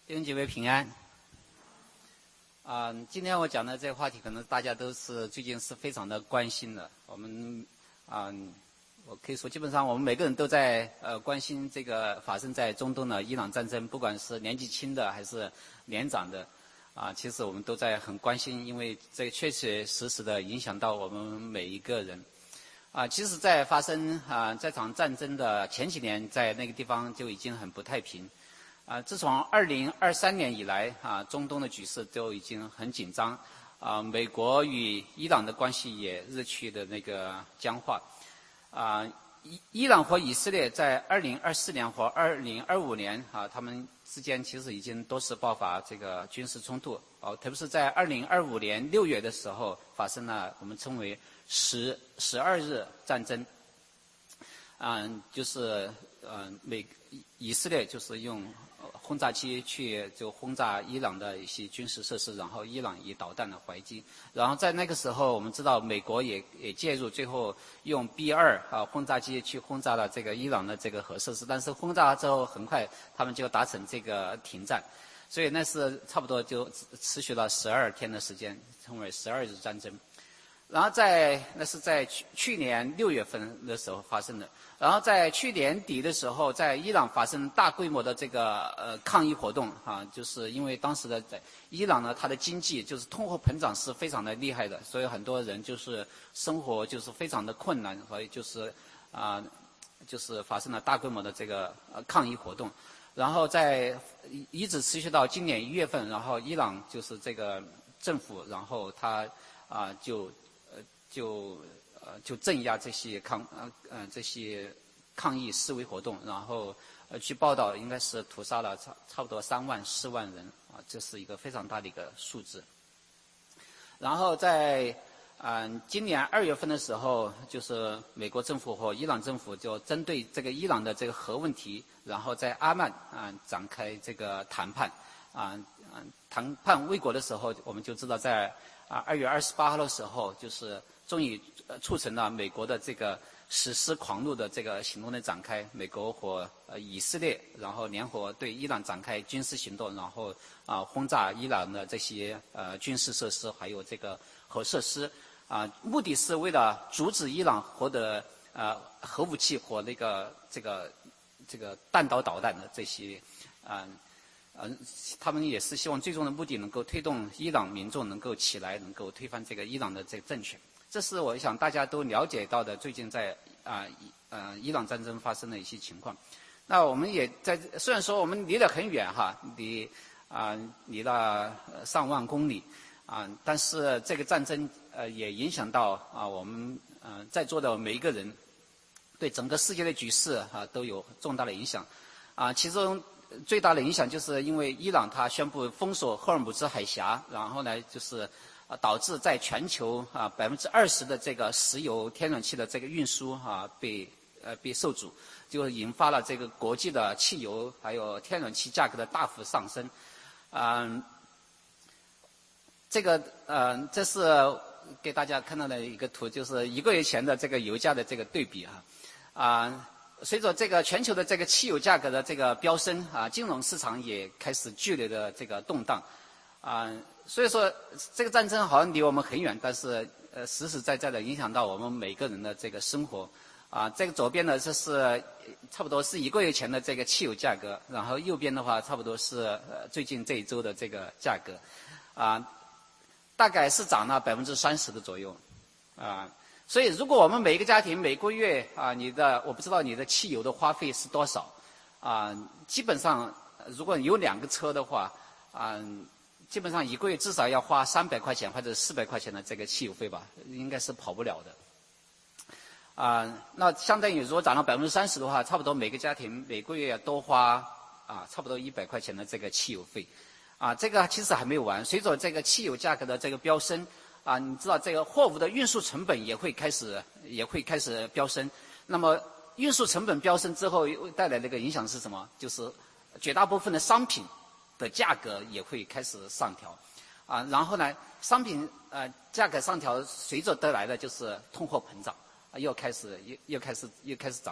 弟兄姐妹平安。今天我讲的这个话题，可能大家都是最近是非常的关心的。我们我可以说，基本上我们每个人都在关心这个发生在中东的伊朗战争，不管是年纪轻的还是年长的，其实我们都在很关心，因为这确确实实的影响到我们每一个人。其实，在发生这场战争的前几年，在那个地方就已经很不太平。自从2023年以来，中东的局势都已经很紧张，美国与伊朗的关系也日趋的那个僵化，伊朗和以色列在2024年和2025年，他们之间其实已经多次爆发这个军事冲突，特别是在2025年6月的时候发生了我们称为12日战争，就是以色列就是用轰炸机去就轰炸伊朗的一些军事设施，然后伊朗以导弹的还击。然后在那个时候，我们知道美国也介入，最后用 B2轰炸机去轰炸了这个伊朗的这个核设施。但是轰炸之后，很快他们就达成这个停战，所以那是差不多就持续了12天的时间，称为12日战争。然后那是在去年6月份的时候发生的。然后在去年底的时候，在伊朗发生大规模的这个抗议活动，就是因为当时的在伊朗呢，它的经济就是通货膨胀是非常的厉害的，所以很多人就是生活就是非常的困难，所以就是发生了大规模的这个抗议活动。然后一直持续到今年1月份，然后伊朗就是这个政府，然后他就镇压这些抗议示威活动，然后据报道应该是屠杀了差不多3万4万人，这是一个非常大的一个数字。然后在今年2月份的时候，就是美国政府和伊朗政府就针对这个伊朗的这个核问题，然后在阿曼展开这个谈判。谈判未果的时候，我们就知道在2月28号的时候，就是终于促成了美国的这个实施狂怒的这个行动的展开。美国和以色列然后联合对伊朗展开军事行动，然后轰炸伊朗的这些军事设施还有这个核设施，目的是为了阻止伊朗获得核武器和这个弹道导弹的这些他们也是希望最终的目的能够推动伊朗民众能够起来，能够推翻这个伊朗的这个政权。这是我想大家都了解到的最近在伊朗战争发生的一些情况。那我们也虽然说我们离得很远离了上万公里但是这个战争也影响到我们在座的每一个人，对整个世界的局势都有重大的影响其中最大的影响就是因为伊朗它宣布封锁赫尔木兹海峡，然后呢就是导致在全球20%的这个石油天然气的这个运输被受阻，就引发了这个国际的汽油还有天然气价格的大幅上升。这是给大家看到的一个图，就是1个月前的这个油价的这个对比随着这个全球的这个汽油价格的这个飙升金融市场也开始剧烈的这个动荡所以说这个战争好像离我们很远，但是实实在在的影响到我们每个人的这个生活这个左边呢，这是差不多是1个月前的这个汽油价格，然后右边的话差不多是最近这一周的这个价格大概是涨了30%的左右所以如果我们每一个家庭每个月我不知道你的汽油的花费是多少基本上如果有2个车的话基本上1个月至少要花300块钱或者400块钱的这个汽油费吧，应该是跑不了的那相当于如果涨了30%的话，差不多每个家庭每个月要多花差不多100块钱的这个汽油费这个其实还没有完，随着这个汽油价格的这个飙升你知道这个货物的运输成本也会开始飙升。那么运输成本飙升之后带来的一个影响是什么？就是绝大部分的商品的价格也会开始上调然后呢商品价格上调随着得来的就是通货膨胀又开始涨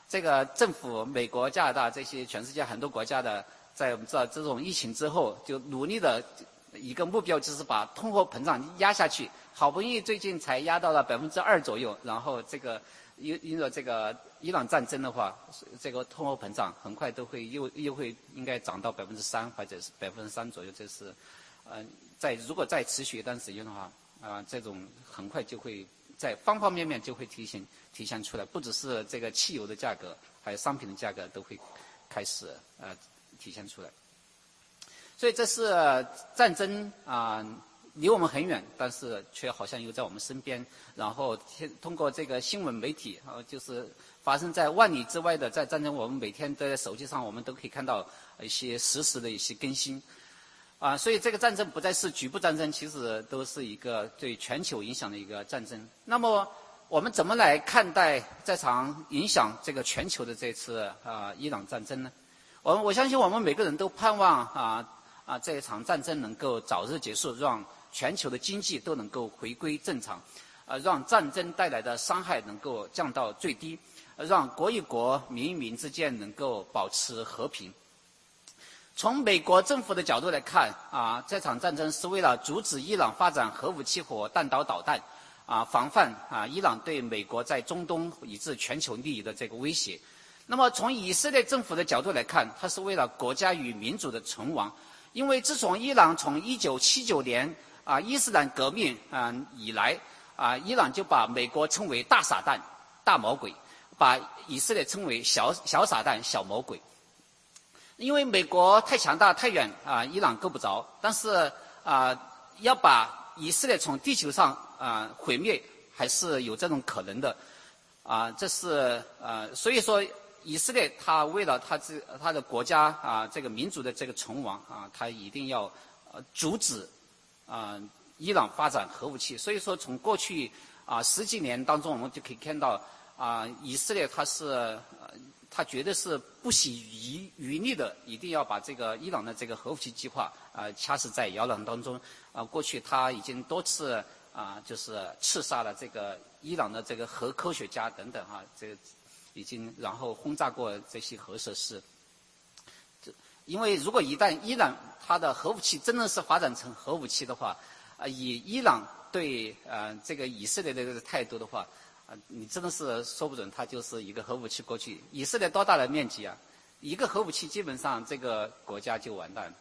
这个政府，美国、加拿大这些全世界很多国家的，在我们知道这种疫情之后，就努力的一个目标就是把通货膨胀压下去。好不容易最近才压到了2%左右，然后这个因着这个伊朗战争的话，这个通货膨胀很快都会又会应该涨到3%或者是3%左右。这是，如果再持续一段时间的话，这种很快就会在方方面面就会体现出来，不只是这个汽油的价格，还有商品的价格都会开始体现出来。所以这是战争离我们很远，但是却好像又在我们身边。然后通过这个新闻媒体，就是发生在万里之外的在战争，我们每天都在手机上，我们都可以看到一些实时的一些更新。所以这个战争不再是局部战争，其实都是一个对全球影响的一个战争。那么我们怎么来看待这场影响这个全球的这次伊朗战争呢？我相信我们每个人都盼望这一场战争能够早日结束，让全球的经济都能够回归正常，让战争带来的伤害能够降到最低，让国与国、民与民之间能够保持和平。从美国政府的角度来看，这场战争是为了阻止伊朗发展核武器和弹道导弹，防范伊朗对美国在中东以至全球利益的这个威胁。那么从以色列政府的角度来看，它是为了国家与民主的存亡。因为自从伊朗从1979年伊斯兰革命以来，伊朗就把美国称为大傻蛋、大魔鬼，把以色列称为小傻蛋、小魔鬼。因为美国太强大太远伊朗够不着，但是要把以色列从地球上毁灭，还是有这种可能的。这是所以说以色列他为了他的国家这个民族的这个存亡他一定要阻止伊朗发展核武器。所以说从过去10几年当中，我们就可以看到以色列他绝对是不惜余力的，一定要把这个伊朗的这个核武器计划掐死在摇篮当中。过去他已经多次就是刺杀了这个伊朗的这个核科学家等等这个已经然后轰炸过这些核设施。因为如果一旦伊朗它的核武器真的是发展成核武器的话，以伊朗对这个以色列的这个态度的话，你真的是说不准它就是一个核武器过去。以色列多大的面积一个核武器基本上这个国家就完蛋了。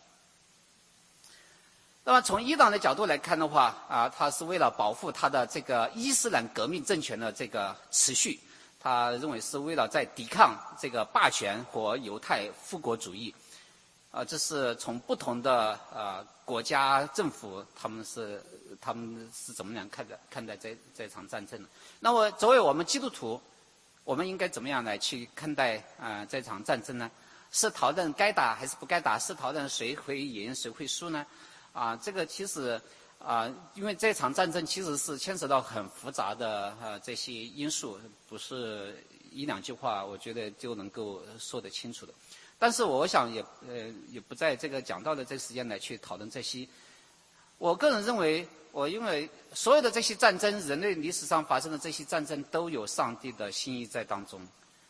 那么从伊朗的角度来看的话它是为了保护它的这个伊斯兰革命政权的这个持续，他认为是为了在抵抗这个霸权和犹太复国主义。这是从不同的国家政府他们是怎么样看待这场战争的。那么作为我们基督徒，我们应该怎么样来去看待这场战争呢？是讨论该打还是不该打？是讨论谁会赢谁会输呢？这个其实因为这场战争其实是牵扯到很复杂的这些因素，不是一两句话我觉得就能够说得清楚的。但是我想也不在这个讲道的这个时间来去讨论这些。我个人认为，因为所有的这些战争，人类历史上发生的这些战争都有上帝的心意在当中。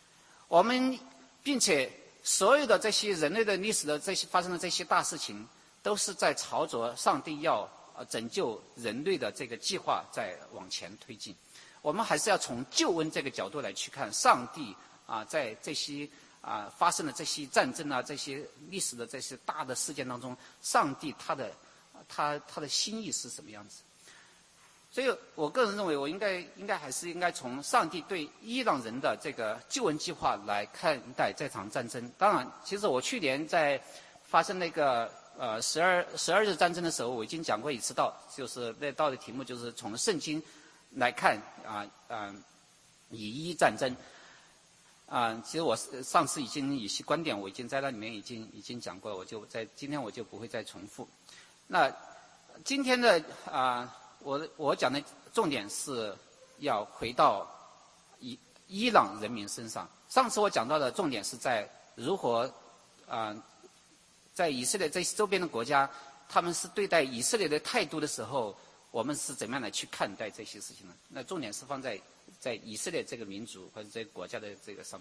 并且所有的这些人类的历史的这些发生的这些大事情，都是在朝着上帝要拯救人类的这个计划在往前推进。我们还是要从救恩这个角度来去看上帝在这些发生的这些战争这些历史的这些大的事件当中，上帝他的心意是什么样子。所以我个人认为，我应该还是应该从上帝对伊朗人的这个救恩计划来看待这场战争。当然，其实我去年在发生那个12日战争的时候，我已经讲过一次道，就是那道的题目就是从圣经来看以伊战争。其实我上次已经有些观点，我已经在那里面已经讲过了，今天我就不会再重复。那今天的我讲的重点是要回到伊朗人民身上。上次我讲到的重点是在如何在以色列这些周边的国家，他们是对待以色列的态度的时候，我们是怎么样来去看待这些事情呢？那重点是放在以色列这个民族或者这个国家的这个上面。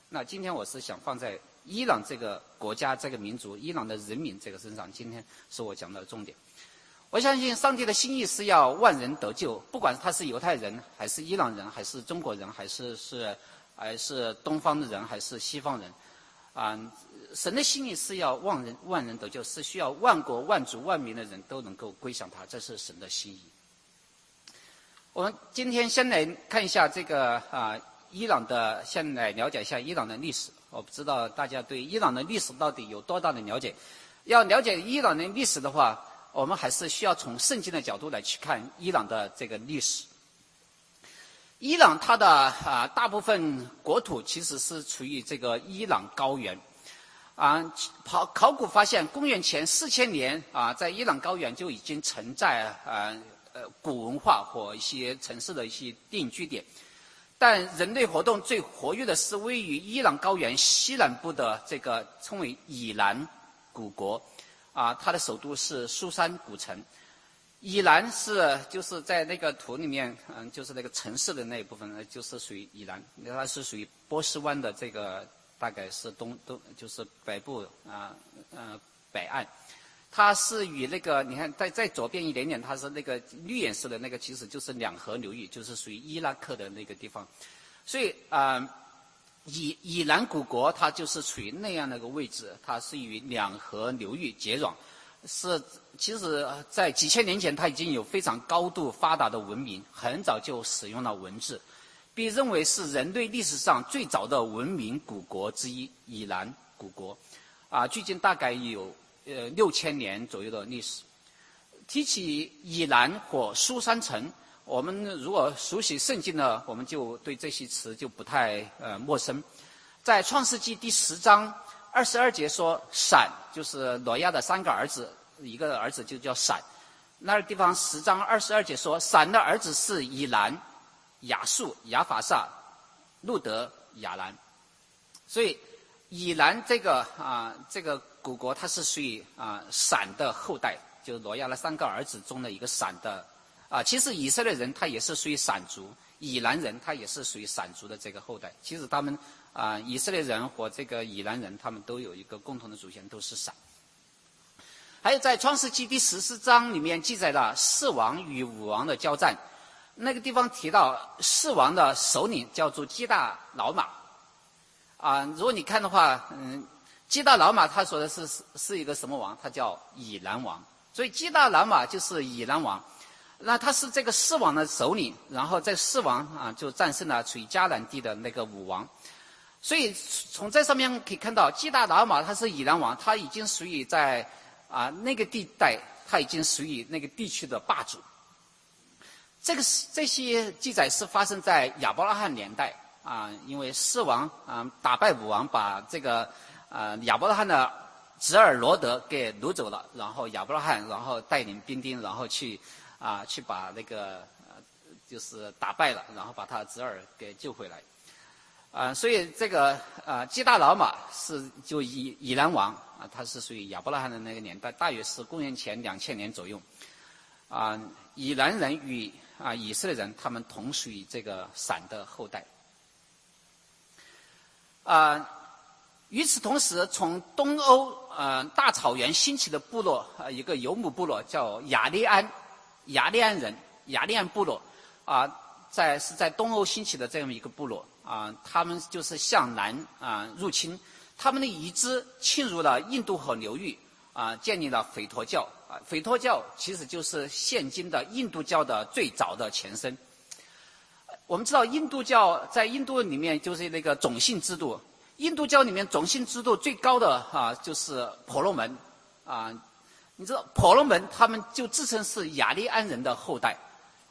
那今天我是想放在伊朗这个国家、这个民族、伊朗的人民这个身上，今天是我讲的重点。我相信上帝的心意是要万人得救，不管他是犹太人，还是伊朗人，还是中国人，还是东方的人，还是西方人，神的心意是要万人得救，是需要万国万族万民的人都能够归向他，这是神的心意。我们今天先来看一下这个伊朗的，先来了解一下伊朗的历史。我不知道大家对伊朗的历史到底有多大的了解？要了解伊朗的历史的话，我们还是需要从圣经的角度来去看伊朗的这个历史。伊朗它的大部分国土其实是处于这个伊朗高原。考古发现，公元前4000年在伊朗高原就已经存在古文化和一些城市的一些定居点。但人类活动最活跃的是位于伊朗高原西南部的这个称为以兰古国，它的首都是苏珊古城。以兰就是在那个图里面，就是那个城市的那一部分，就是属于以兰，它是属于波斯湾的这个大概是就是北部北岸。它是与那个你看在左边一点点，它是那个绿颜色的那个，其实就是两河流域，就是属于伊拉克的那个地方。所以以兰古国它就是处于那样的一个位置，它是与两河流域接壤。其实在几千年前，它已经有非常高度发达的文明，很早就使用了文字，被认为是人类历史上最早的文明古国之一。以兰古国距今大概有6000年左右的历史。提起以兰或苏珊城，我们如果熟悉圣经呢，我们就对这些词就不太陌生。在创世纪第10章22节说，闪就是挪亚的3个儿子，一个儿子就叫闪。那个地方10章22节说，闪的儿子是以兰、亚述、亚法萨、路德、亚兰。所以以兰这个古国，它是属于闪的后代，就是挪亚的3个儿子中的一个闪的其实以色列人他也是属于闪族，以兰人他也是属于闪族的这个后代。其实他们以色列人和这个以兰人，他们都有一个共同的祖先，都是闪。还有在创世纪第14章里面记载了4王与5王的交战，那个地方提到4王的首领叫做基大老马如果你看的话，基大老马他说的是一个什么王？他叫以兰王。所以基大老马就是以兰王。那他是这个4王的首领，然后这4王就战胜了处于迦南地的那个5王。所以从这上面可以看到，基大老马他是以兰王，他已经属于在那个地带，他已经属于那个地区的霸主。这些记载是发生在亚伯拉罕年代因为4王打败5王，把这个亚伯拉罕的侄儿罗德给掳走了，然后亚伯拉罕带领兵丁，然后去把那个就是打败了，然后把他侄儿给救回来。所以这个基大老马就以兰王他是属于亚伯拉罕的那个年代，大约是公元前2000年左右。以兰人与以色列人他们同属于这个闪的后代。与此同时，从东欧大草原兴起的部落一个游牧部落叫雅利安人，雅利安部落是在东欧兴起的这样一个部落他们就是向南入侵，他们的遗支侵入了印度河流域建立了斐陀教斐陀教其实就是现今的印度教的最早的前身。我们知道印度教在印度里面就是那个种姓制度，印度教里面种姓制度最高的就是婆罗门你知道婆罗门他们就自称是雅利安人的后代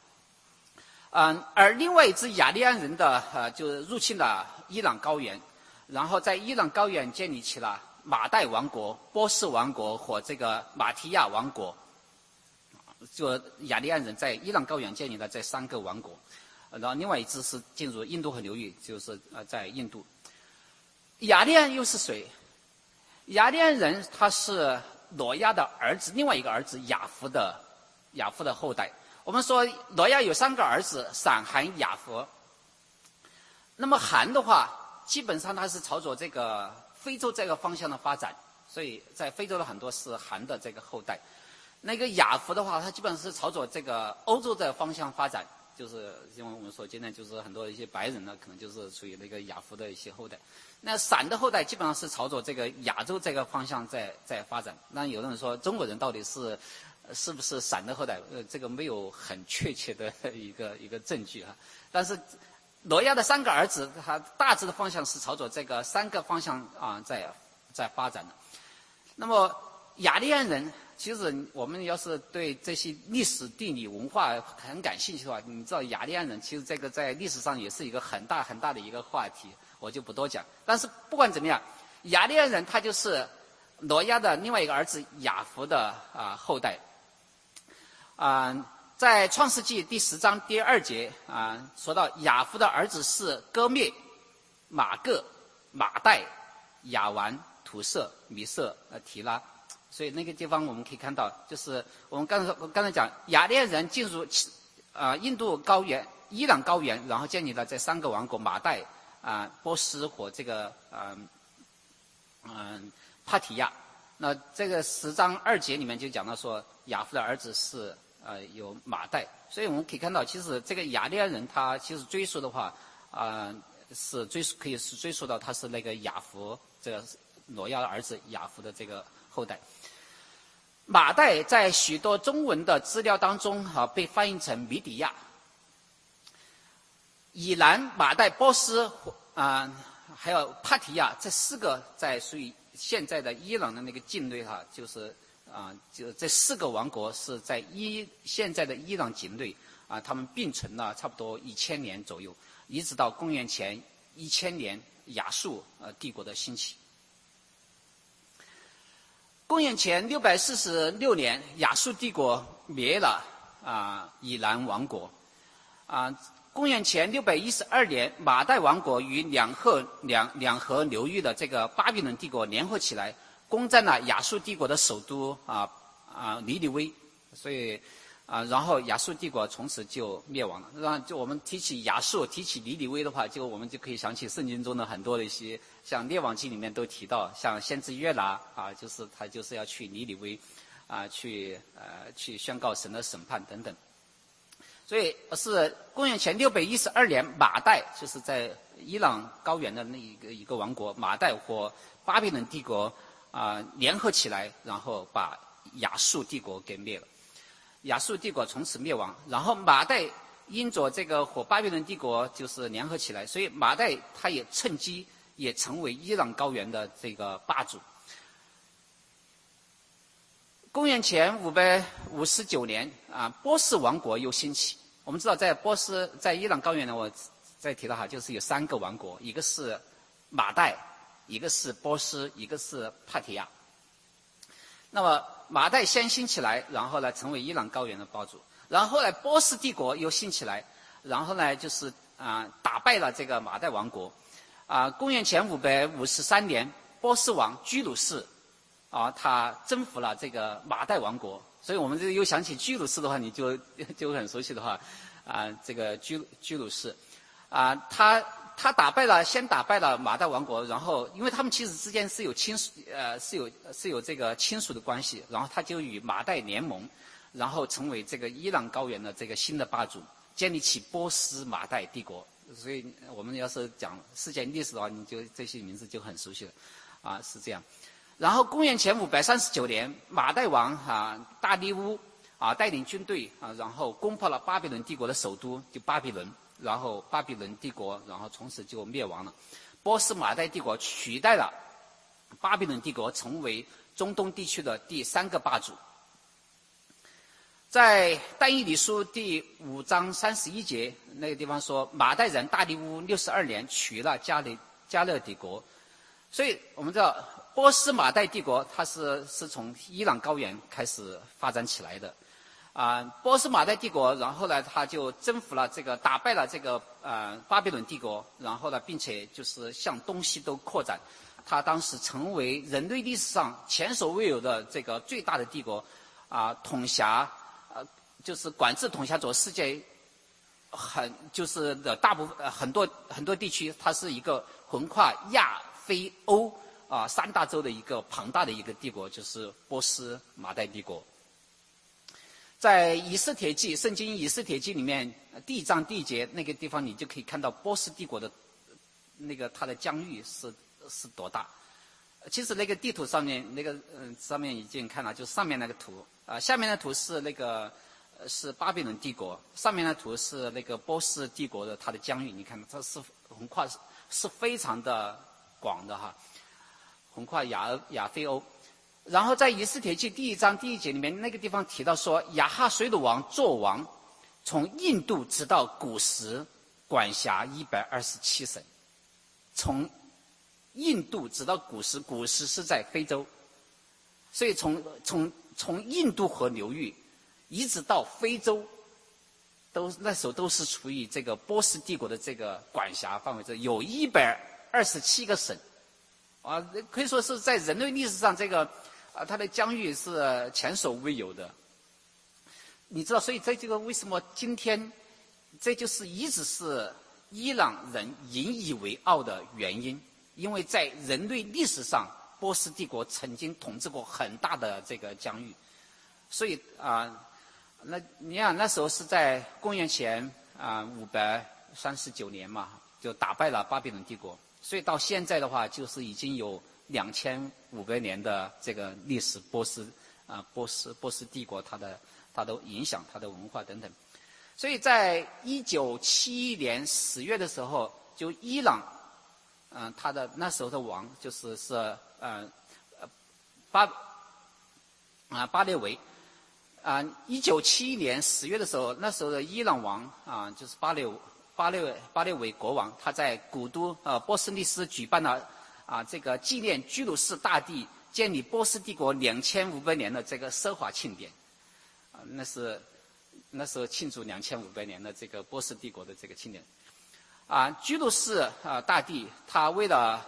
而另外一支雅利安人的就入侵了伊朗高原，然后在伊朗高原建立起了马代王国、波斯王国和这个马提亚王国。就雅利安人在伊朗高原建立了这3个王国，然后另外一支是进入印度河流域，就是在印度。雅利安又是谁？雅利安人他是挪亚的儿子，另外一个儿子雅弗的后代。我们说挪亚有3个儿子，闪、含、雅弗。那么含的话， 基本上它是朝着这个非洲这个方向的发展，所以在非洲的很多是韩的这个后代。那个雅弗的话，它基本上是朝着这个欧洲的方向发展，就是因为我们说今天就是很多一些白人呢，可能就是属于那个雅弗的一些后代。那闪的后代基本上是朝着这个亚洲这个方向在发展。那有人说中国人到底是不是闪的后代？这个没有很确切的一个证据啊。但是挪亚的3个儿子，他大致的方向是朝着这个3个方向啊在发展的。那么雅利安人。其实我们要是对这些历史、地理、文化很感兴趣的话，你知道雅利安人其实这个在历史上也是一个很大很大的一个话题，我就不多讲。但是不管怎么样，雅利安人他就是挪亚的另外一个儿子雅弗的后代。在创世纪第10章第2节说到雅弗的儿子是歌灭、马各、马代、亚完、土色、米色、提拉。所以那个地方我们可以看到，就是我们刚才讲雅利安人进入印度高原、伊朗高原，然后建立了这3个王国：马代、波斯和这个帕提亚。那这个10章2节里面就讲到说，雅弗的儿子是有马代。所以我们可以看到，其实这个雅利安人他其实追溯的话，可以追溯到他是那个雅弗这个挪亚的儿子雅弗的这个后代。马代在许多中文的资料当中被翻译成米底亚。以兰、马代、波斯还有帕提亚这4个在属于现在的伊朗的那个境内就是就这4个王国是在现在的伊朗境内他们并存了差不多1000年左右，一直到公元前1000年亚述帝国的兴起。公元前646年，亚述帝国灭了以兰王国。公元前612年，马代王国与两河流域的这个巴比伦帝国联合起来，攻占了亚述帝国的首都尼尼微。所以然后亚述帝国从此就灭亡了。就我们提起亚述、提起尼尼微的话，我们就可以想起圣经中的很多的一些，像列王记里面都提到，像先知约拿就是他就是要去尼尼微去宣告神的审判等等。所以是公元前612年，马代就是在伊朗高原的那一个王国，马代和巴比伦帝国联合起来，然后把亚述帝国给灭了。亚述帝国从此灭亡，然后马代因着这个和巴比伦帝国就是联合起来，所以马代他也趁机也成为伊朗高原的这个霸主。公元前559年波斯王国又兴起。我们知道在伊朗高原呢，我再提到就是有3个王国，一个是马代，一个是波斯，一个是帕提亚。那么马代先兴起来，然后呢成为伊朗高原的霸主，然后后来波斯帝国又兴起来，然后呢就是打败了这个马代王国。公元前553年，波斯王居鲁士他征服了这个马代王国。所以我们又想起居鲁士的话，你就很熟悉的话这个居鲁士他先打败了马代王国，然后因为他们其实之间是有这个亲属的关系，然后他就与马代联盟，然后成为这个伊朗高原的这个新的霸主，建立起波斯马代帝国。所以我们要是讲世界历史的话，你就这些名字就很熟悉了是这样。然后公元前539年，马代王大利乌带领军队然后攻破了巴比伦帝国的首都就巴比伦，然后巴比伦帝国然后从此就灭亡了。波斯马代帝国取代了巴比伦帝国，成为中东地区的第3个霸主。在但以理书第5章31节那个地方说，马代人大利乌62年取了加勒底国。所以我们知道波斯马代帝国它是从伊朗高原开始发展起来的波斯马代帝国，然后呢他就征服了打败了这个巴比伦帝国，然后呢并且就是向东西都扩展。他当时成为人类历史上前所未有的这个最大的帝国统辖就是管制统辖着世界就是的大部分很多地区，它是一个横跨亚非欧三大洲的一个庞大的一个帝国，就是波斯马代帝国。在以斯帖记，圣经以斯帖记里面第1章第1节那个地方，你就可以看到波斯帝国的那个它的疆域是多大。其实那个地图上面上面已经看了，就上面那个图下面的图是是巴比伦帝国，上面的图是那个波斯帝国的它的疆域，你看它是横跨是非常的广的哈，横跨亚非欧。然后在以斯帖记第1章第1节里面，那个地方提到说，亚哈随鲁王做王，从印度直到古时，管辖127省。从印度直到古时，古时是在非洲，所以从印度河流域一直到非洲，那时候都是处于这个波斯帝国的这个管辖范围中，有127个省，可以说是在人类历史上这个它的疆域是前所未有的。你知道，所以在这个为什么今天，这就是一直是伊朗人引以为傲的原因，因为在人类历史上，波斯帝国曾经统治过很大的这个疆域，所以那你想那时候是在公元前539年嘛，就打败了巴比伦帝国，所以到现在的话，就是已经有2500年的这个历史，波斯帝国它的影响，它的文化等等。所以在1971年10月的时候，就伊朗，他的那时候的王就是巴列维，1971年10月的时候，那时候的伊朗王就是巴列维国王，他在古都波斯利斯举办了这个纪念居鲁士大帝建立波斯帝国2500年的这个奢华庆典，那时候庆祝2500年的这个波斯帝国的这个庆典。居鲁士大帝他为了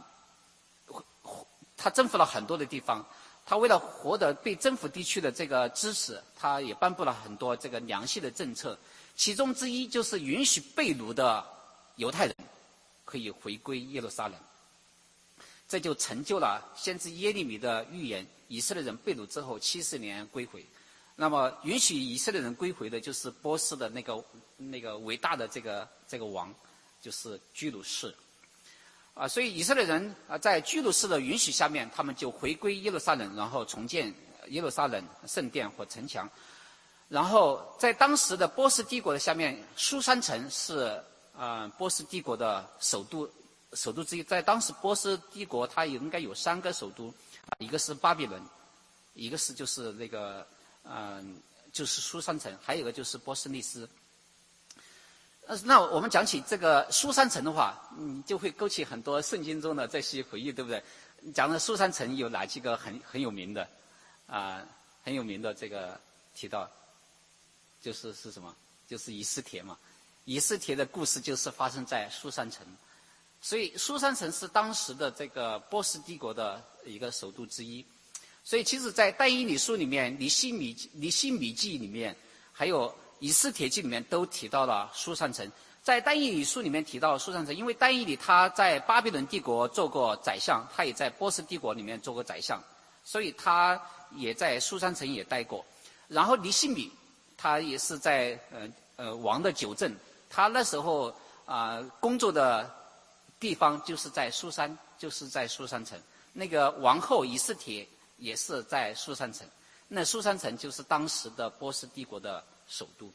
他征服了很多的地方，他为了获得被征服地区的这个支持，他也颁布了很多这个良性的政策，其中之一就是允许被掳的犹太人可以回归耶路撒冷。这就成就了先知耶利米的预言，以色列人被掳之后70年归回。那么允许以色列人归回的就是波斯的那个伟大的这个王，就是居鲁士。所以以色列人在居鲁士的允许下面，他们就回归耶路撒冷，然后重建耶路撒冷圣殿和城墙。然后在当时的波斯帝国的下面，苏珊城是波斯帝国的首都之一。在当时波斯帝国它应该有3个首都，一个是巴比伦，一个是就是那个就是苏珊城，还有一个就是波斯利斯。那我们讲起这个苏珊城的话，你就会勾起很多圣经中的这些回忆，对不对？讲的苏珊城有哪几个很有名的很有名的这个提到，是什么？就是以斯帖嘛。以斯帖的故事就是发生在苏珊城，所以苏珊城是当时的这个波斯帝国的一个首都之一。所以其实在但以理书里面、尼希米记里面，还有以斯帖记里面都提到了苏珊城。在但以理书里面提到了苏珊城，因为但以理他在巴比伦帝国做过宰相，他也在波斯帝国里面做过宰相，所以他也在苏珊城也待过。然后尼希米他也是在王的九正，他那时候工作的地方就是在苏珊城。那个王后以斯帖也是在苏珊城，那苏珊城就是当时的波斯帝国的首都。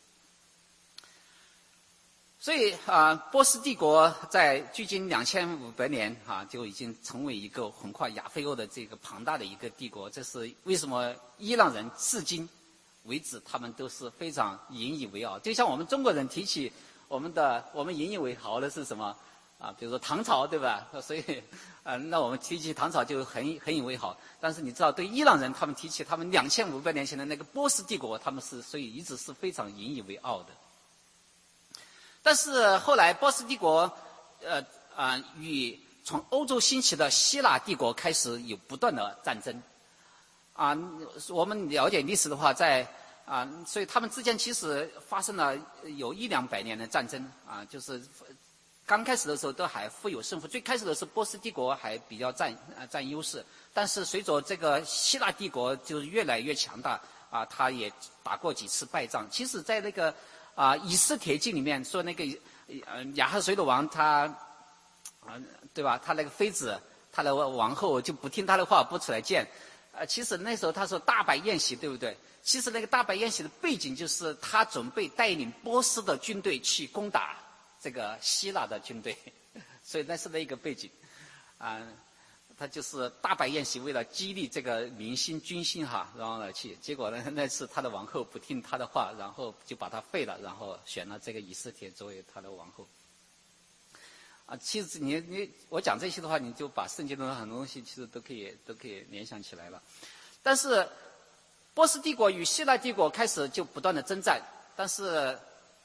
所以波斯帝国在距今2500年就已经成为一个横跨亚非欧的这个庞大的一个帝国。这是为什么伊朗人至今为止他们都是非常引以为傲。就像我们中国人提起我们引以为豪的是什么比如说唐朝，对吧？所以那我们提起唐朝就很以为豪。但是你知道，对伊朗人他们提起他们2500年前的那个波斯帝国，他们所以一直是非常引以为傲的。但是后来波斯帝国与从欧洲兴起的希腊帝国开始有不断的战争。我们了解历史的话，所以他们之间其实发生了有100-200年的战争就是刚开始的时候都还互有胜负，最开始的时候波斯帝国还比较占优势，但是随着这个希腊帝国就是越来越强大啊，他也打过几次败仗。其实，在那个以斯帖记里面说那个亚哈随鲁王他对吧？他那个妃子，他的王后就不听他的话，不出来见。其实那时候他说大摆宴席，对不对？其实那个大摆宴席的背景就是他准备带领波斯的军队去攻打这个希腊的军队，所以那是那个背景，他就是大摆宴席，为了激励这个民心军心然后而去。结果呢，那次他的王后不听他的话，然后就把他废了，然后选了这个以斯帖作为他的王后。其实我讲这些的话，你就把圣经中的很多东西其实都可以联想起来了。但是波斯帝国与希腊帝国开始就不断的征战，但是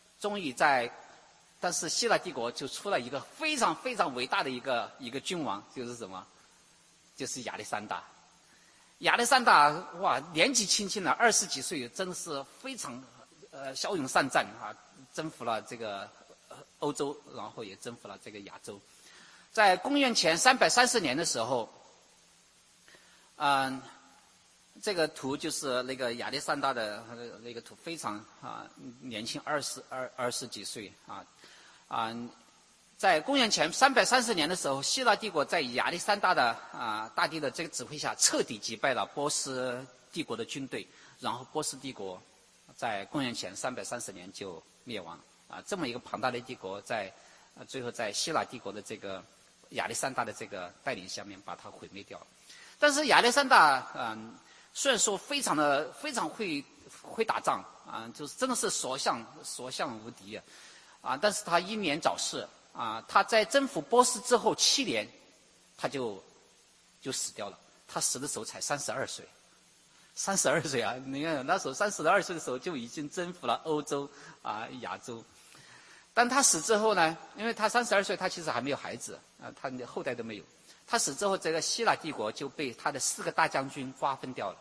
希腊帝国就出了一个非常非常伟大的一个君王，就是什么？就是亚历山大。亚历山大哇，年纪轻轻的20几岁，真的是非常骁勇善战征服了这个欧洲，然后也征服了这个亚洲。在公元前330年的时候，这个图就是那个亚历山大的那个图，非常年轻，20几岁在公元前330年的时候，希腊帝国在亚历山大的大帝的这个指挥下，彻底击败了波斯帝国的军队，然后波斯帝国在公元前330年就灭亡。这么一个庞大的帝国最后在希腊帝国的这个亚历山大的这个带领下面把它毁灭掉了。但是亚历山大虽然说非常会打仗就是真的是所向无敌但是他英年早逝他在征服波斯之后7年他就死掉了。他死的时候才32岁。32岁你看那时候32岁的时候就已经征服了欧洲亚洲。但他死之后呢，因为他32岁，他其实还没有孩子他的后代都没有。他死之后，这个希腊帝国就被他的4个大将军瓜分掉了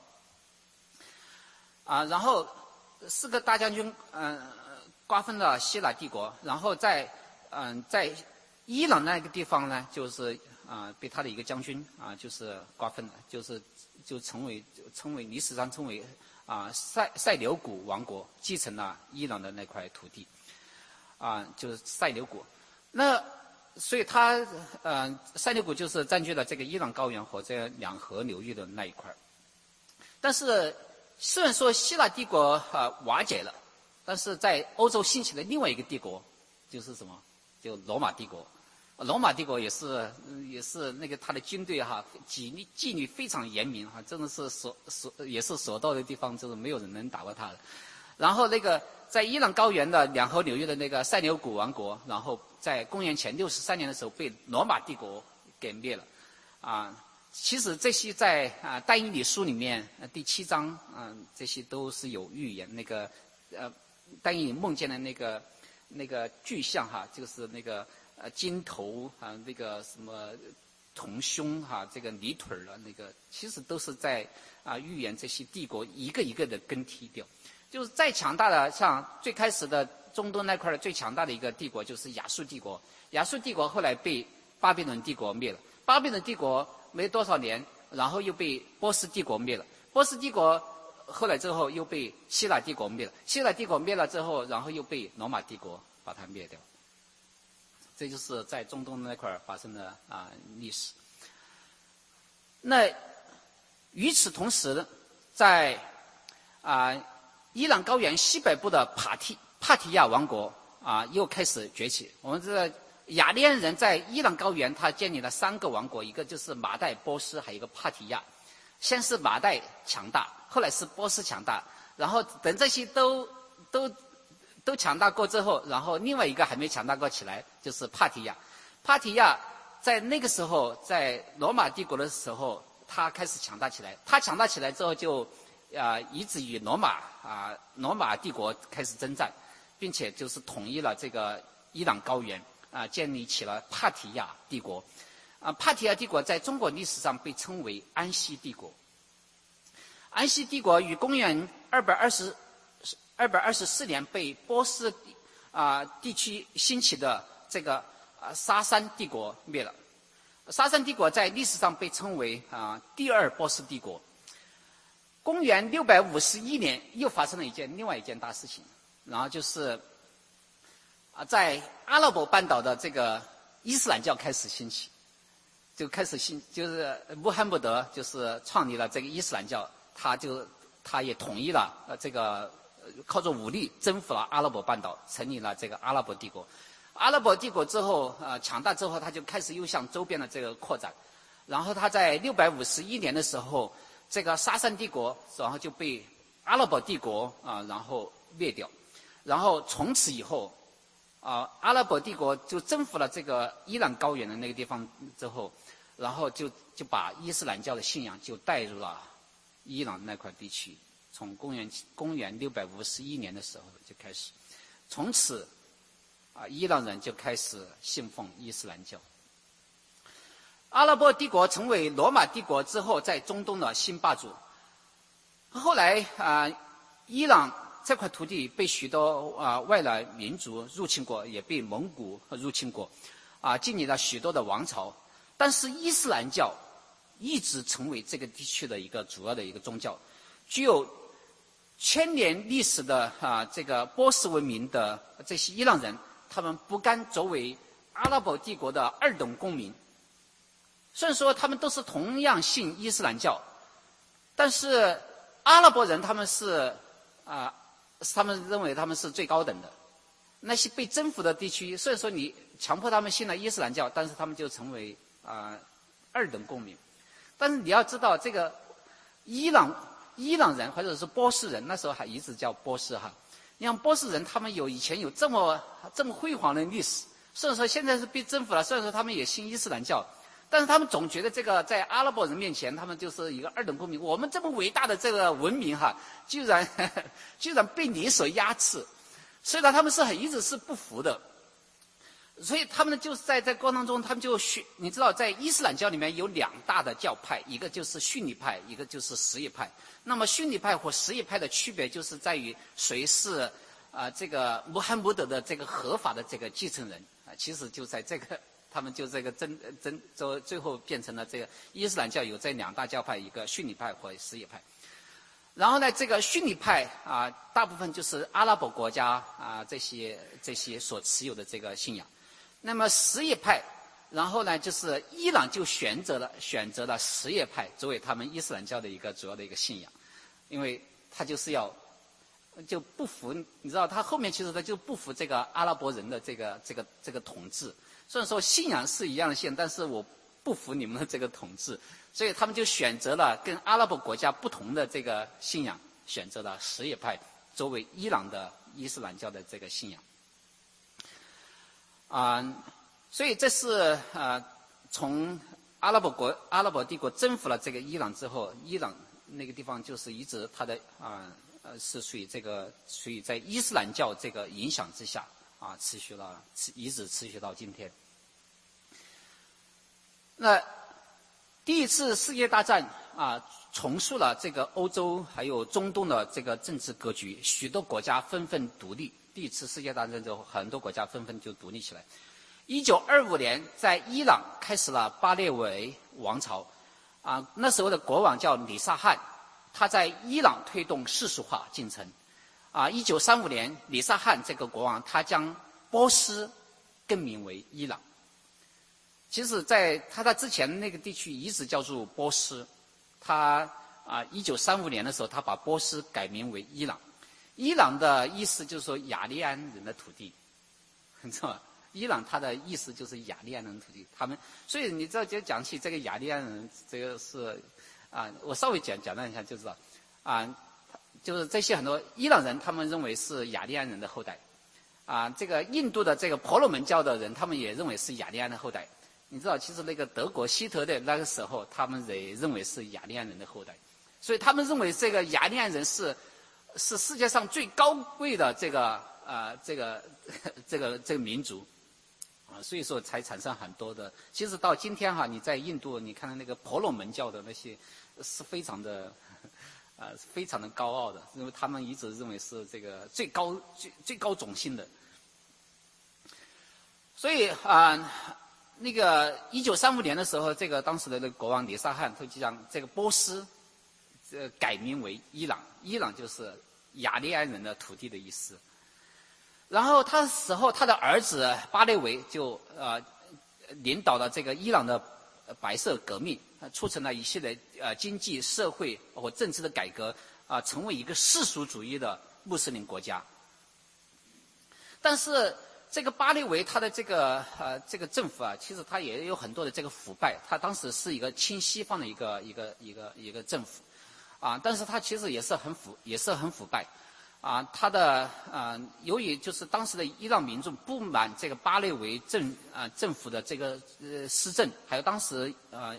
然后4个大将军瓜分了希腊帝国，然后在伊朗那个地方呢，就是被他的一个将军就是瓜分了，就称为历史上称为塞琉古王国，继承了伊朗的那块土地就是塞琉古。那所以他塞琉古就是占据了这个伊朗高原和这个两河流域的那一块。但是虽然说希腊帝国瓦解了，但是在欧洲兴起的另外一个帝国就是什么？就罗马帝国。罗马帝国也是那个他的军队纪律非常严明真的是也是所到的地方就是没有人能打过他的。然后那个在伊朗高原的两河流域的那个塞琉古王国，然后在公元前63年的时候被罗马帝国给灭了其实这些在但以理书里面第7章这些都是有预言。那个但以理梦见的那个巨象就是那个金头那个什么铜胸这个泥腿的那个，其实都是在预言这些帝国一个一个的更替掉。就是再强大的，像最开始的中东那块的最强大的一个帝国就是亚述帝国。亚述帝国后来被巴比伦帝国灭了，巴比伦帝国没多少年，然后又被波斯帝国灭了，波斯帝国后来之后又被希腊帝国灭了，希腊帝国灭了之后，然后又被罗马帝国把它灭掉。这就是在中东那块发生的历史。那与此同时，在伊朗高原西北部的帕提亚王国又开始崛起。我们知道雅利安人在伊朗高原他建立了3个王国，一个就是马代、波斯，还有一个帕提亚。先是马代强大，后来是波斯强大，然后等这些都强大过之后，然后另外一个还没强大过起来，就是帕提亚。帕提亚在那个时候，在罗马帝国的时候，他开始强大起来。他强大起来之后就以至于罗马帝国开始征战，并且就是统一了这个伊朗高原建立起了帕提亚帝国。帕提亚帝国在中国历史上被称为安息帝国。安息帝国于公元224年被波斯地区兴起的这个沙珊帝国灭了。沙珊帝国在历史上被称为第二波斯帝国。公元651年又发生了另外一件大事情，然后就是在阿拉伯半岛的这个伊斯兰教开始兴起，就是穆罕默德就是创立了这个伊斯兰教，他也统一了这个靠着武力征服了阿拉伯半岛，成立了这个阿拉伯帝国。阿拉伯帝国之后强大之后，他就开始又向周边的这个扩展，然后他在651年的时候，这个沙珊帝国然后就被阿拉伯帝国然后灭掉，然后从此以后阿拉伯帝国就征服了这个伊朗高原的那个地方之后，然后就把伊斯兰教的信仰就带入了伊朗那块地区，从公元651年的时候就开始，从此伊朗人就开始信奉伊斯兰教。阿拉伯帝国成为罗马帝国之后，在中东的新霸主。后来伊朗这块土地被许多外来民族入侵过，也被蒙古入侵过，建立了许多的王朝。但是伊斯兰教一直成为这个地区的一个主要的一个宗教，具有1000年历史的这个波斯文明的这些伊朗人，他们不甘作为阿拉伯帝国的二等公民。虽然说他们都是同样信伊斯兰教，但是阿拉伯人他们他们认为他们是最高等的。那些被征服的地区，虽然说你强迫他们信了伊斯兰教，但是他们就成为二等公民。但是你要知道，这个伊朗人或者是波斯人，那时候还一直叫波斯哈。你像波斯人，他们以前有这么辉煌的历史，虽然说现在是被征服了，虽然说他们也信伊斯兰教，但是他们总觉得这个在阿拉伯人面前，他们就是一个二等公民。我们这么伟大的这个文明居然被你所压制，所以呢，他们一直是不服的。所以他们就是在过程当中，他们你知道，在伊斯兰教里面有2大的教派，一个就是逊尼派，一个就是什叶派。那么逊尼派和什叶派的区别就是在于谁是这个穆罕默德的这个合法的这个继承人其实就在这个。他们就这个最后变成了这个伊斯兰教有这2大教派，一个逊尼派和什叶派。然后呢，这个逊尼派大部分就是阿拉伯国家这些所持有的这个信仰。那么什叶派，然后呢就是伊朗就选择了什叶派作为他们伊斯兰教的一个主要的一个信仰，因为他就是就不服，你知道他后面其实他就不服这个阿拉伯人的这个统治。虽然说信仰是一样的信仰，但是我不服你们的这个统治，所以他们就选择了跟阿拉伯国家不同的这个信仰，选择了什叶派作为伊朗的伊斯兰教的这个信仰。所以这是从阿拉伯帝国征服了这个伊朗之后，伊朗那个地方就是一直它的是属于在伊斯兰教这个影响之下一直持续到今天。那第一次世界大战重塑了这个欧洲还有中东的这个政治格局，许多国家纷纷独立。第一次世界大战之后，很多国家纷纷就独立起来。1925年，在伊朗开始了巴列维王朝，那时候的国王叫里萨汗，他在伊朗推动世俗化进程。1935年，里萨汗这个国王他将波斯更名为伊朗。其实在他之前那个地区一直叫做波斯，他1935年的时候，他把波斯改名为伊朗。伊朗的意思就是说雅利安人的土地，你知道吗？伊朗它的意思就是雅利安人的土地，所以你知道就讲起这个雅利安人，这个是我稍微讲一下就知道就是这些很多伊朗人他们认为是雅利安人的后代这个印度的这个婆罗门教的人他们也认为是雅利安的后代。你知道其实那个德国希特勒那个时候他们也认为是雅利安人的后代，所以他们认为这个雅利安人是世界上最高贵的这个民族所以说才产生很多的。其实到今天你在印度你看到那个婆罗门教的那些是非常的高傲的，因为他们一直认为是这个最高种姓的。 所以那个1935年的时候，这个当时的那个国王李萨汗他就将这个波斯改名为伊朗，伊朗就是雅利安人的土地的意思。然后他死后，他的儿子巴列维就领导了这个伊朗的白色革命，促成了一系列经济、社会和政治的改革，成为一个世俗主义的穆斯林国家。但是这个巴列维他的这个政府其实他也有很多的这个腐败，他当时是一个亲西方的一个政府，但是他其实也是很腐败。他的由于就是当时的伊朗民众不满这个巴列维政府的这个施政，还有当时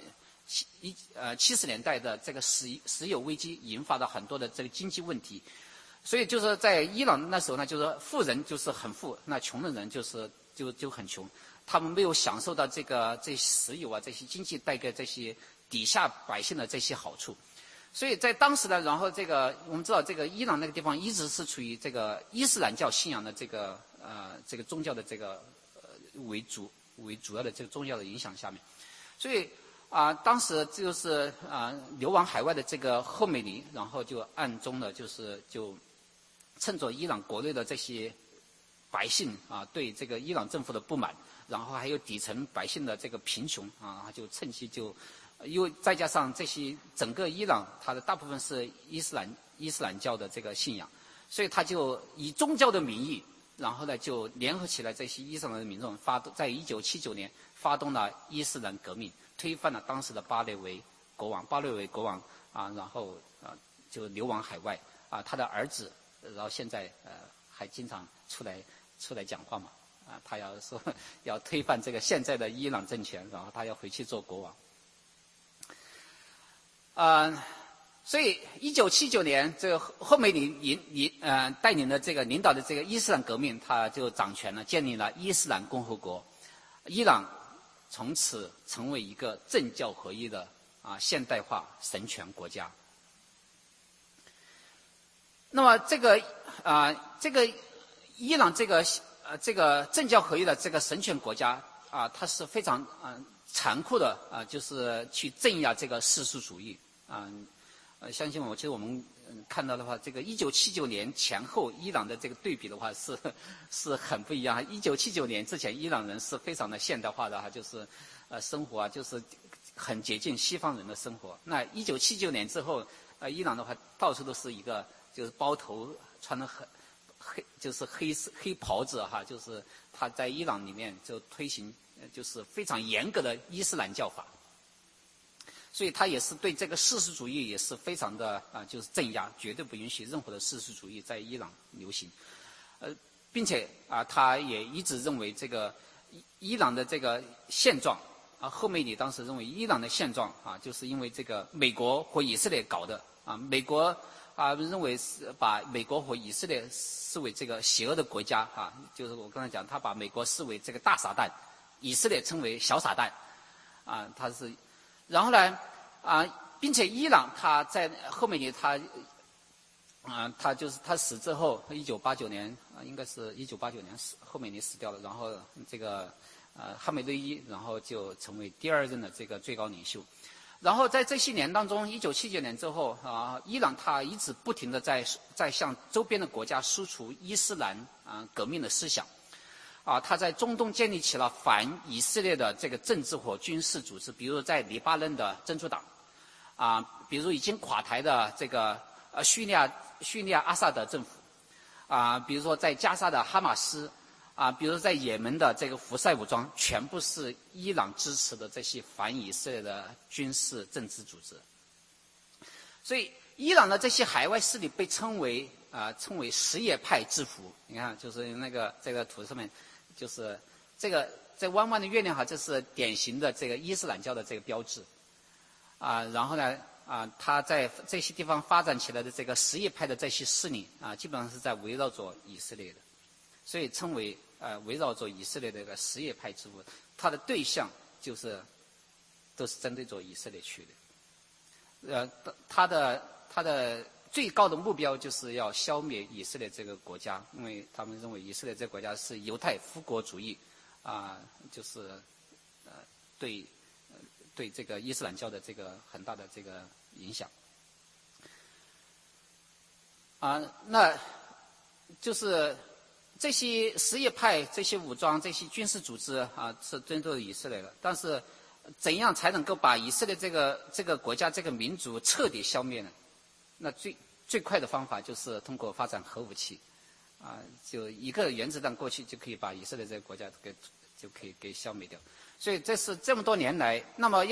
70年代的这个石油危机引发的很多的这个经济问题，所以就是在伊朗那时候呢，就是富人就是很富，那穷的人就很穷，他们没有享受到这些石油这些经济带给这些底下百姓的这些好处。所以在当时呢，然后我们知道这个伊朗那个地方一直是处于这个伊斯兰教信仰的这个宗教的为主要的这个宗教的影响下面，所以当时就是流亡海外的这个赫梅尼，然后就暗中的就趁着伊朗国内的这些百姓对这个伊朗政府的不满，然后还有底层百姓的这个贫穷就趁机因为再加上这些整个伊朗，它的大部分是伊斯兰教的这个信仰，所以他就以宗教的名义，然后呢就联合起来这些伊斯兰的民众，在1979年发动了伊斯兰革命，推翻了当时的巴列维国王，然后就流亡海外他的儿子，然后现在还经常出来讲话嘛他要说要推翻这个现在的伊朗政权，然后他要回去做国王。所以1979年，这个赫梅尼带领的领导的这个伊斯兰革命，他就掌权了，建立了伊斯兰共和国，伊朗从此成为一个政教合一的现代化神权国家。那么这个伊朗这个政教合一的这个神权国家它是非常残酷的就是去镇压这个世俗主义相信其实我们看到的话，这个1979年前后伊朗的这个对比的话是很不一样。1979年之前，伊朗人是非常的现代化的就是生活就是很接近西方人的生活。那1979年之后，伊朗的话到处都是一个就是包头穿的就是黑袍子就是他在伊朗里面就推行就是非常严格的伊斯兰教法。所以他也是对这个世俗主义也是非常的就是镇压，绝对不允许任何的世俗主义在伊朗流行。并且他也一直认为这个伊朗的这个现状赫梅尼当时认为伊朗的现状就是因为这个美国和以色列搞的美国认为是把美国和以色列视为这个邪恶的国家就是我刚才讲，他把美国视为这个大撒旦，以色列称为小撒旦他是。然后呢，并且伊朗他在赫梅尼他就是他死之后，1989年应该是1989年赫梅尼死掉了，然后这个哈梅内伊然后就成为第二任的这个最高领袖。然后在这些年当中，1979年之后伊朗他一直不停的在向周边的国家输出伊斯兰革命的思想。他在中东建立起了反以色列的这个政治和军事组织，比如在黎巴嫩的真主党，比如已经垮台的这个叙利亚阿萨德政府，比如说在加沙的哈马斯，比如在也门的这个胡塞武装，全部是伊朗支持的这些反以色列的军事政治组织。所以伊朗的这些海外势力被称为什叶派之父。你看，就是这个图上面。就是这弯弯的月亮这是典型的这个伊斯兰教的这个标志然后呢他在这些地方发展起来的这个什叶派的这些势力基本上是在围绕着以色列的，所以称为围绕着以色列的这个什叶派之父，他的对象都是针对着以色列去的。他的最高的目标就是要消灭以色列这个国家，因为他们认为以色列这个国家是犹太复国主义就是对这个伊斯兰教的这个很大的这个影响。那就是这些什叶派、这些武装、这些军事组织是针对以色列的，但是怎样才能够把以色列这个国家、这个民族彻底消灭呢？那最快的方法就是通过发展核武器，就一个原子弹过去就可以把以色列这个国家就可以给消灭掉。所以这是这么多年来，那么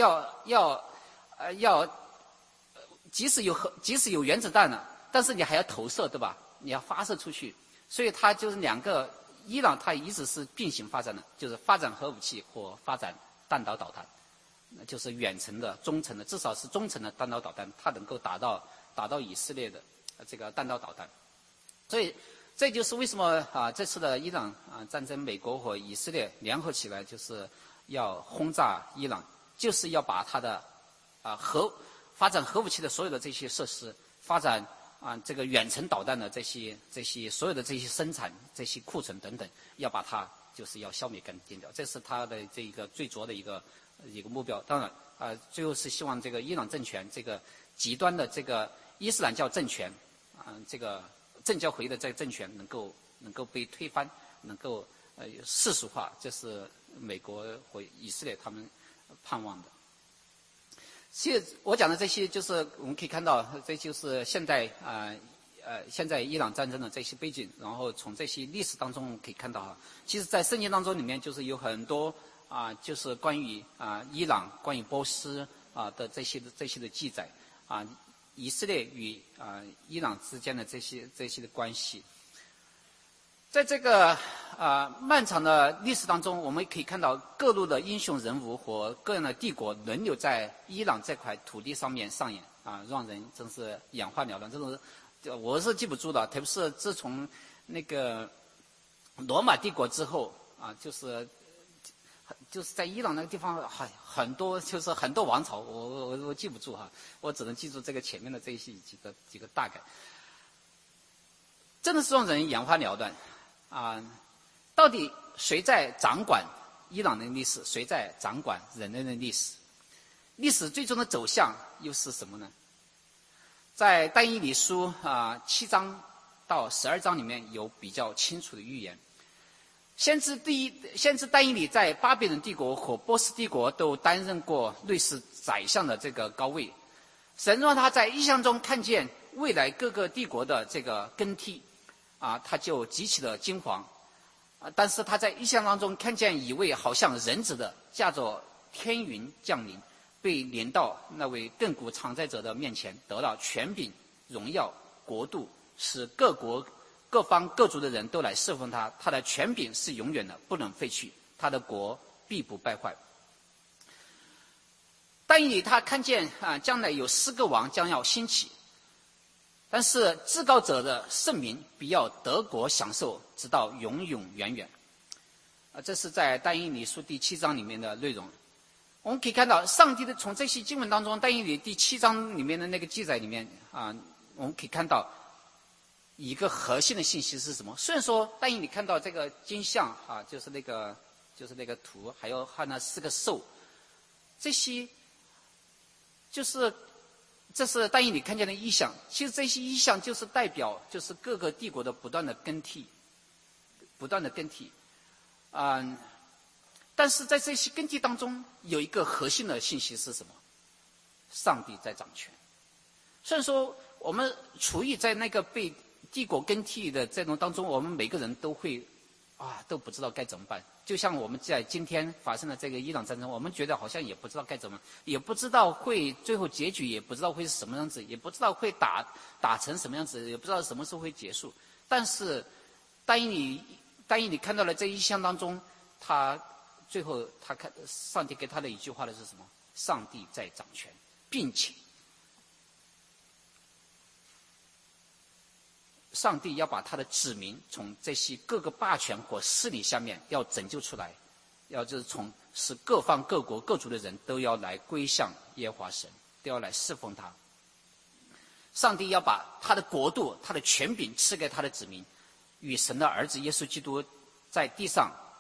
即使有原子弹了，但是你还要投射，对吧？你要发射出去，所以它就是两个，伊朗它一直是并行发展的，就是发展核武器和发展弹道导弹，就是远程的、中程的，至少是中程的弹道导弹，它能够打到以色列的这个弹道导弹。所以这就是为什么这次的伊朗战争，美国和以色列联合起来就是要轰炸伊朗，就是要把它的发展核武器的所有的这些设施，发展这个远程导弹的这些所有的这些生产、这些库存等等，要把它就是要消灭干净掉，这是他的这个最着的一个目标。当然最后是希望这个伊朗政权这个极端的这个伊斯兰教政权这个政教合一的这个政权能够被推翻，能够世俗化，这是美国和以色列他们盼望的。其实我讲的这些，就是我们可以看到，这就是现在伊朗战争的这些背景。然后从这些历史当中可以看到，其实，在圣经当中里面就是有很多就是关于伊朗、关于波斯的这些的记载以色列与伊朗之间的这些的关系。在这个漫长的历史当中，我们可以看到各路的英雄人物和各样的帝国轮流在伊朗这块土地上面上演让人真是眼花缭乱。这种我是记不住的，特别是自从那个罗马帝国之后就是在伊朗那个地方很多就是很多王朝，我记不住我只能记住这个前面的这些几个大概，真的是让人眼花缭乱。到底谁在掌管伊朗的历史？谁在掌管人类的历史？历史最终的走向又是什么呢？在但以理书7章到12章里面有比较清楚的预言。先知但以理在巴比伦帝国和波斯帝国都担任过类似宰相的这个高位。神让他在异象中看见未来各个帝国的这个更替他就极其的惊惶但是他在异象当中看见一位好像人子的驾着天云降临，被领到那位亘古常在者的面前，得到权柄、荣耀、国度，使各国各方各族的人都来侍奉他。他的权柄是永远的，不能废去，他的国必不败坏。但以理他看见将来有4个王将要兴起，但是至高者的圣名必要得国享受，直到永永远远。这是在但以理书第7章里面的内容。我们可以看到，上帝的从这些经文当中，但以理第7章里面的那个记载里面我们可以看到一个核心的信息是什么？虽然说但以理看到这个金像就是那个图，还有那4个兽，这些这是但以理看见的异象。其实这些异象就是代表就是各个帝国的不断的更替。但是在这些更替当中有一个核心的信息是什么？上帝在掌权。虽然说我们处于在那个被帝国更替的这种当中，我们每个人都会都不知道该怎么办。就像我们在今天发生的这个伊朗战争，我们觉得好像也不知道该怎么，也不知道会最后结局，也不知道会是什么样子，也不知道会打成什么样子，也不知道什么时候会结束。但是但以理看到了这一象当中，最后上帝给他的一句话的是什么？上帝在掌权，并且上帝要把他的子民从这些各个霸权或势力下面要拯救出来，就是使各方各国各族的人都要来归向耶和华神，都要来侍奉他。上帝要把他的国度、他的权柄赐给他的子民，与神的儿子耶稣基督在地上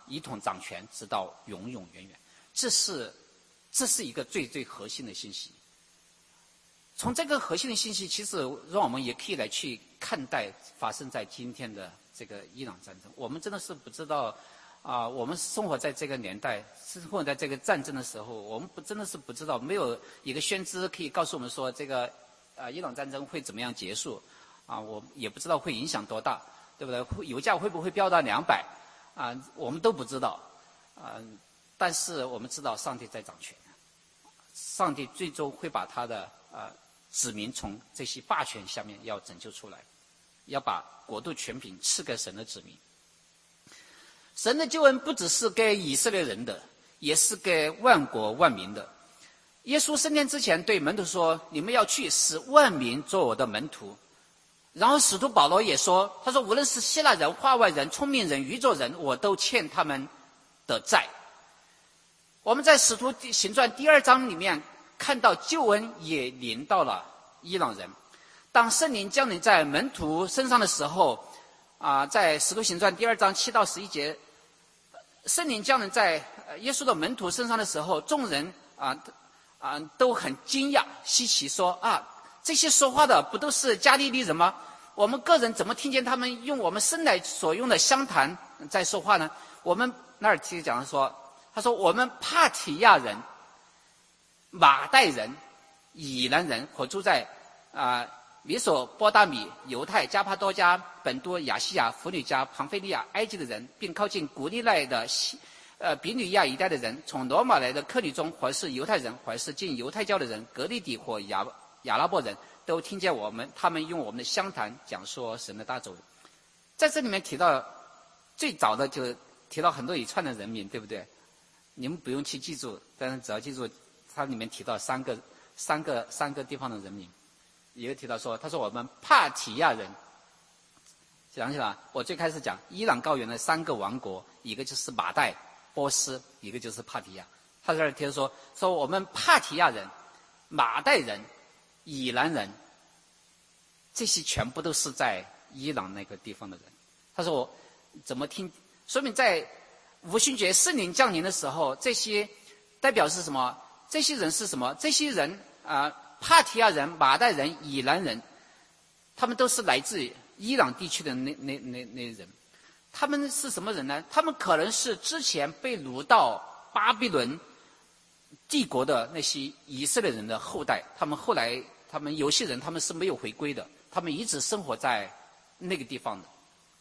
一统掌权，直到永永远远。这是一个最最核心的信息。从这个核心的信息，其实让我们也可以来去看待发生在今天的这个伊朗战争。我们真的是不知道我们生活在这个年代，生活在这个战争的时候，我们真的是不知道，没有一个先知可以告诉我们说这个伊朗战争会怎么样结束我也不知道会影响多大，对不对？油价会不会飙到200我们都不知道但是我们知道上帝在掌权，上帝最终会把他的子民从这些霸权下面要拯救出来，要把国度权柄赐给神的子民。神的救恩不只是给以色列人的，也是给万国万民的。耶稣升天之前对门徒说，你们要去使万民做我的门徒。然后使徒保罗也说，他说无论是希腊人、化外人、聪明人、愚拙人，我都欠他们的债。我们在使徒行传第2章里面看到救恩也临到了伊朗人。当圣灵降临在门徒身上的时候在使徒行传第2章7到11节，圣灵降临在耶稣的门徒身上的时候，众人都很惊讶稀奇，说这些说话的不都是加利利人吗？我们个人怎么听见他们用我们生来所用的乡谈在说话呢？我们那儿其实讲说，他说我们帕提亚人、马代人、以兰人，或住在米索波大米、犹太、加帕多家、本都、亚细亚、弗吕加、庞菲利亚、埃及的人，并靠近古利奈的比吕亚一带的人，从罗马来的客旅中，或是犹太人，或是进犹太教的人，格利底或亚拉伯人，都听见他们用我们的乡谈讲说神的大作为。在这里面提到最早的就提到很多一串的人名，对不对？你们不用去记住，但是只要记住它里面提到三个地方的人名。一个提到说，他说我们帕提亚人，想起来我最开始讲伊朗高原的3个王国，一个就是马代、波斯，一个就是帕提亚。他在这儿提到说我们帕提亚人、马代人、以兰人，这些全部都是在伊朗那个地方的人。他说我怎么听，说明在五旬节圣灵降临的时候，这些代表是什么？这些人是什么？这些人帕提亚人、马代人、以兰人，他们都是来自伊朗地区的那人。他们是什么人呢？他们可能是之前被掳到巴比伦帝国的那些以色列人的后代。他们后来，有些人他们是没有回归的，他们一直生活在那个地方的。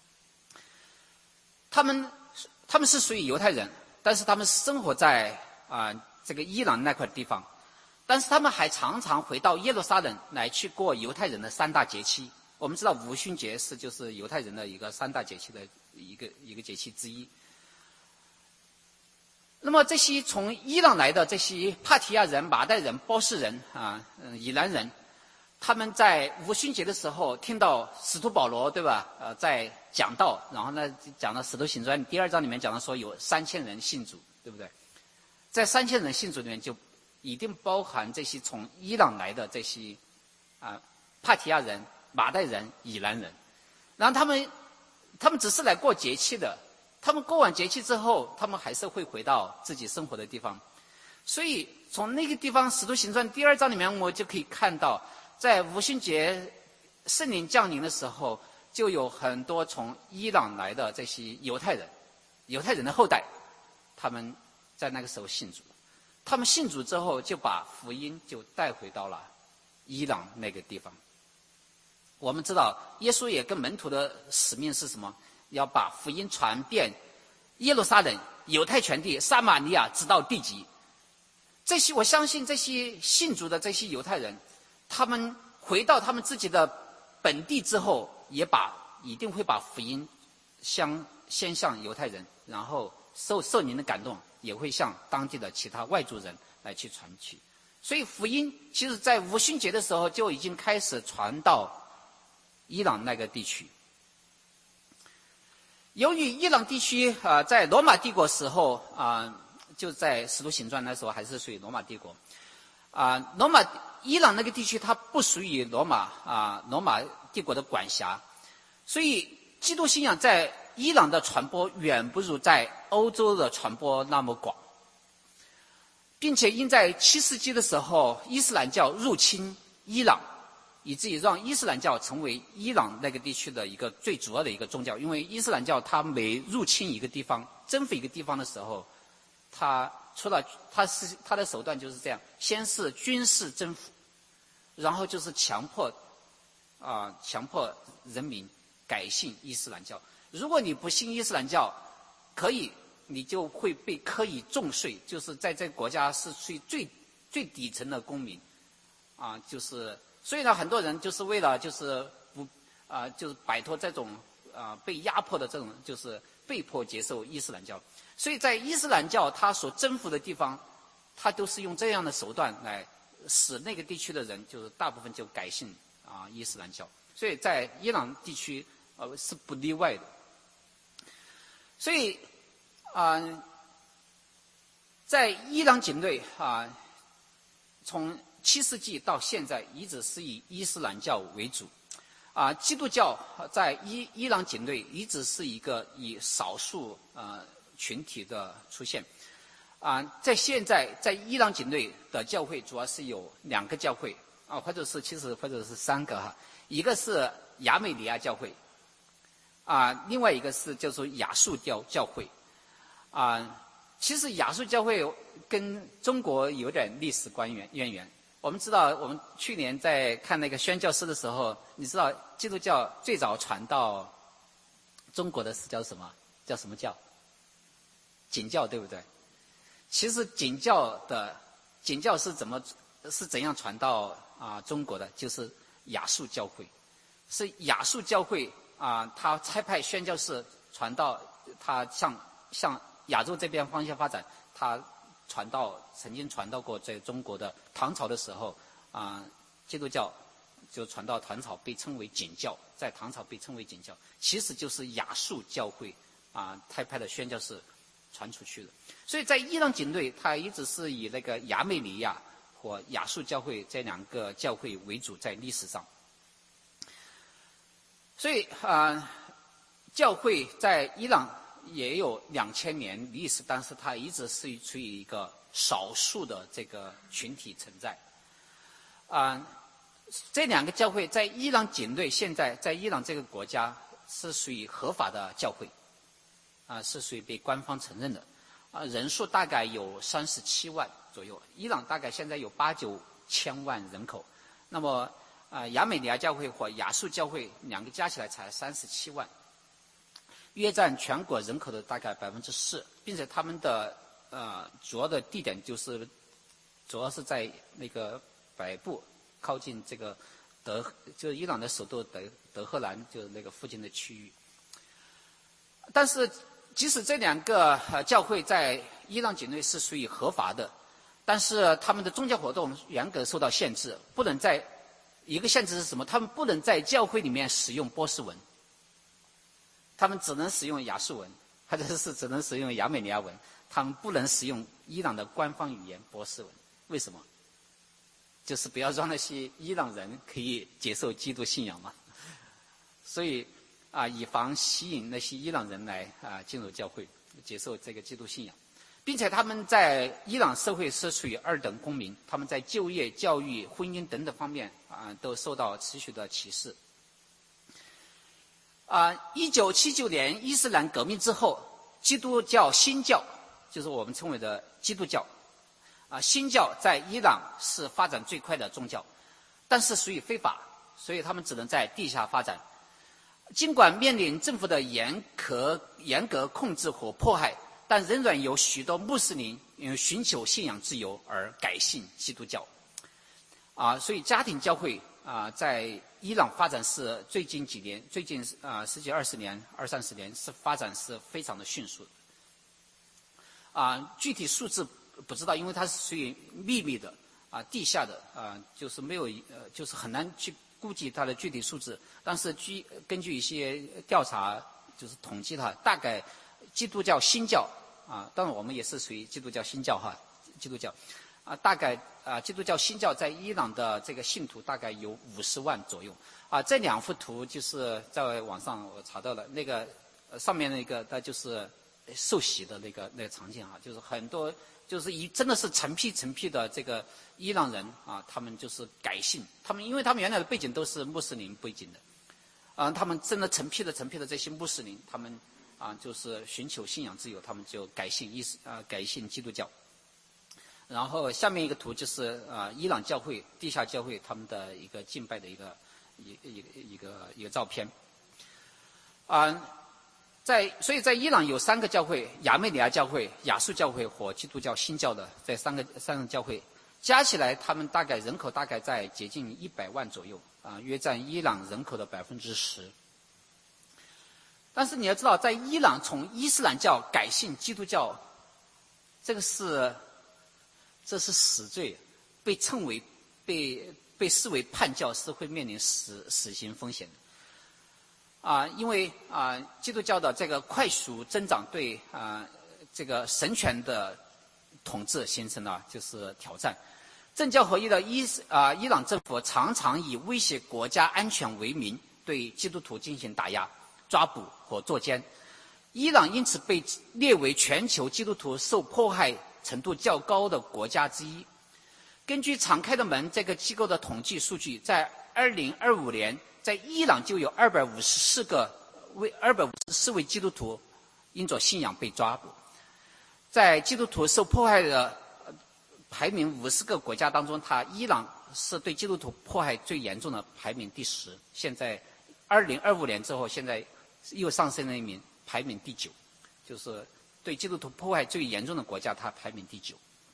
他们是属于犹太人，但是他们生活在这个伊朗那块地方。但是他们还常常回到耶路撒冷来去过犹太人的3大节期。我们知道五旬节就是犹太人的一个3大节期的一个节期之一。那么这些从伊朗来的这些帕提亚人、马代人、波斯人以兰人，他们在五旬节的时候听到使徒保罗，对吧？在讲道，然后呢讲到使徒行传第2章里面讲到说有3000人信主，对不对？在3000人信主里面就一定包含这些从伊朗来的这些帕提亚人、马代人、以兰人。然后他们只是来过节期的，他们过完节期之后，他们还是会回到自己生活的地方。所以从那个地方《使徒行传》第2章里面，我就可以看到，在五旬节圣灵降临的时候，就有很多从伊朗来的这些犹太人的后代，他们在那个时候信主。他们信主之后，就把福音就带回到了伊朗那个地方。我们知道，耶稣也跟门徒的使命是什么？要把福音传遍耶路撒冷、犹太全地、撒玛利亚，直到地极。我相信这些信主的这些犹太人，他们回到他们自己的本地之后，一定会把福音先向犹太人，然后受灵的感动，也会向当地的其他外族人来去传去。所以福音其实在五旬节的时候就已经开始传到伊朗那个地区。由于伊朗地区在罗马帝国时候就在使徒行传那时候还是属于罗马帝国伊朗那个地区它不属于罗马帝国的管辖，所以基督信仰在伊朗的传播远不如在欧洲的传播那么广，并且因在7世纪的时候，伊斯兰教入侵伊朗，以至于让伊斯兰教成为伊朗那个地区的一个最主要的一个宗教。因为伊斯兰教它每入侵一个地方、征服一个地方的时候，它的手段就是这样：先是军事征服，然后就是强迫人民改信伊斯兰教。如果你不信伊斯兰教，你就会被科以重税，就是在这个国家是属于最底层的公民，所以呢，很多人就是为了就是摆脱这种被压迫的这种，就是被迫接受伊斯兰教。所以在伊斯兰教它所征服的地方，它都是用这样的手段来使那个地区的人就是大部分就改信伊斯兰教。所以在伊朗地区是不例外的。所以在伊朗境内从7世纪到现在一直是以伊斯兰教为主，基督教在伊朗境内一直是一个以少数群体的出现。在现在在伊朗境内的教会主要是有2个教会或者是3个一个是亚美尼亚教会另外一个是叫做亚述教会其实亚述教会跟中国有点历史渊源。我们知道，我们去年在看那个宣教师的时候，你知道基督教最早传到中国的是叫什么？叫什么教？景教，对不对？其实景教是怎样传到中国的？就是亚述教会，是亚述教会他差派宣教士传到他向亚洲这边方向发展，他曾经传到过在中国的唐朝的时候基督教就传到唐朝，被称为景教，在唐朝被称为景教，其实就是亚述教会差派的宣教士传出去的。所以在伊朗境内，它一直是以那个亚美尼亚或亚述教会这2个教会为主，在历史上。所以教会在伊朗也有2000年历史，但是它一直是处于一个少数的这个群体存在。这2个教会在伊朗境内，现在在伊朗这个国家是属于合法的教会，是属于被官方承认的。人数大概有37万左右。伊朗大概现在有8、9千万人口，那么亚美尼亚教会或亚述教会2个加起来才37万。约占全国人口的大概4%，并且他们的主要的地点主要是在那个北部，靠近这个就是伊朗的首都德黑兰，就是那个附近的区域。但是即使这2个教会在伊朗境内是属于合法的，但是他们的宗教活动严格受到限制，不能在一个限制是什么？他们不能在教会里面使用波斯文。他们只能使用亚述文，或者是只能使用亚美尼亚文，他们不能使用伊朗的官方语言波斯文。为什么？就是不要让那些伊朗人可以接受基督信仰嘛。所以以防吸引那些伊朗人来进入教会，接受这个基督信仰，并且他们在伊朗社会是属于2等公民，他们在就业、教育、婚姻等等方面都受到持续的歧视。1979年伊斯兰革命之后，基督教新教，就是我们称为的基督教，新教在伊朗是发展最快的宗教，但是属于非法，所以他们只能在地下发展。尽管面临政府的严格控制和迫害，但仍然有许多穆斯林因为寻求信仰自由而改信基督教。所以家庭教会在伊朗发展是最近10几20年、20-30年是发展是非常的迅速的。具体数字不知道，因为它是属于秘密的地下的就是没有就是很难去估计它的具体数字。但是根据一些调查，就是统计它，大概基督教新教当然我们也是属于基督教新教基督教大概基督教新教在伊朗的这个信徒大概有50万左右。这2幅图就是在网上我查到了，那个上面那个它就是受洗的那个场景啊，就是很多就是真的是成批成批的这个伊朗人啊，他们就是改信，因为他们原来的背景都是穆斯林背景的，他们真的成批的这些穆斯林，他们就是寻求信仰自由，他们就改信基督教。然后下面一个图就是伊朗教会地下教会他们的一个敬拜的一个照片。所以在伊朗有3个教会：亚美尼亚教会、亚述教会和基督教新教的这三个教会，加起来他们人口大概在接近100万左右，约占伊朗人口的10%。但是你要知道，在伊朗从伊斯兰教改信基督教，这是死罪，被视为叛教，是会面临死刑风险的。因为基督教的这个快速增长对这个神权的统治形成了就是挑战。政教合一的伊朗政府常常以威胁国家安全为名，对基督徒进行打压、抓捕和作奸。伊朗因此被列为全球基督徒受迫害程度较高的国家之一。根据敞开的门这个机构的统计数据，在2025年，在伊朗就有254位基督徒因着信仰被抓捕。在基督徒受迫害的排名50个国家当中，伊朗是对基督徒迫害最严重的，排名第10。现在2025年之后，现在又上升了一名，排名第9，就是对基督徒迫害最严重的国家，它排名第9。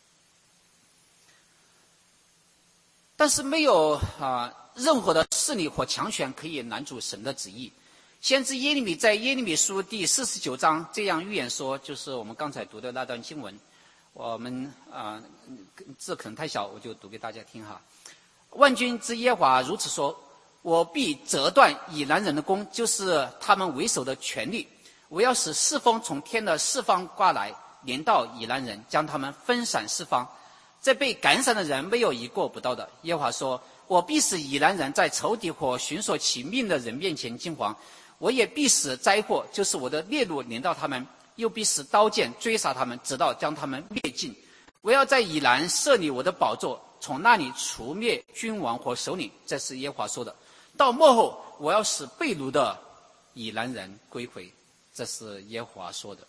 但是没有任何的势力或强权可以拦阻神的旨意。先知耶利米在耶利米书第49章这样预言说，就是我们刚才读的那段经文。我们字可能太小，我就读给大家听哈。万军之耶和华如此说：我必折断以南人的弓，就是他们为首的权力。我要使四风从天的四方刮来，连到以南人，将他们分散四方。这被赶散的人没有一个不到的。耶和华说：我必使以南人在仇敌和寻索其命的人面前惊惶，我也必使灾祸，就是我的烈怒临到他们，又必使刀剑追杀他们，直到将他们灭尽。我要在以南设立我的宝座，从那里除灭君王和首领。这是耶和华说的。到末后，我要使被掳的以南人归回。这是耶和华说的。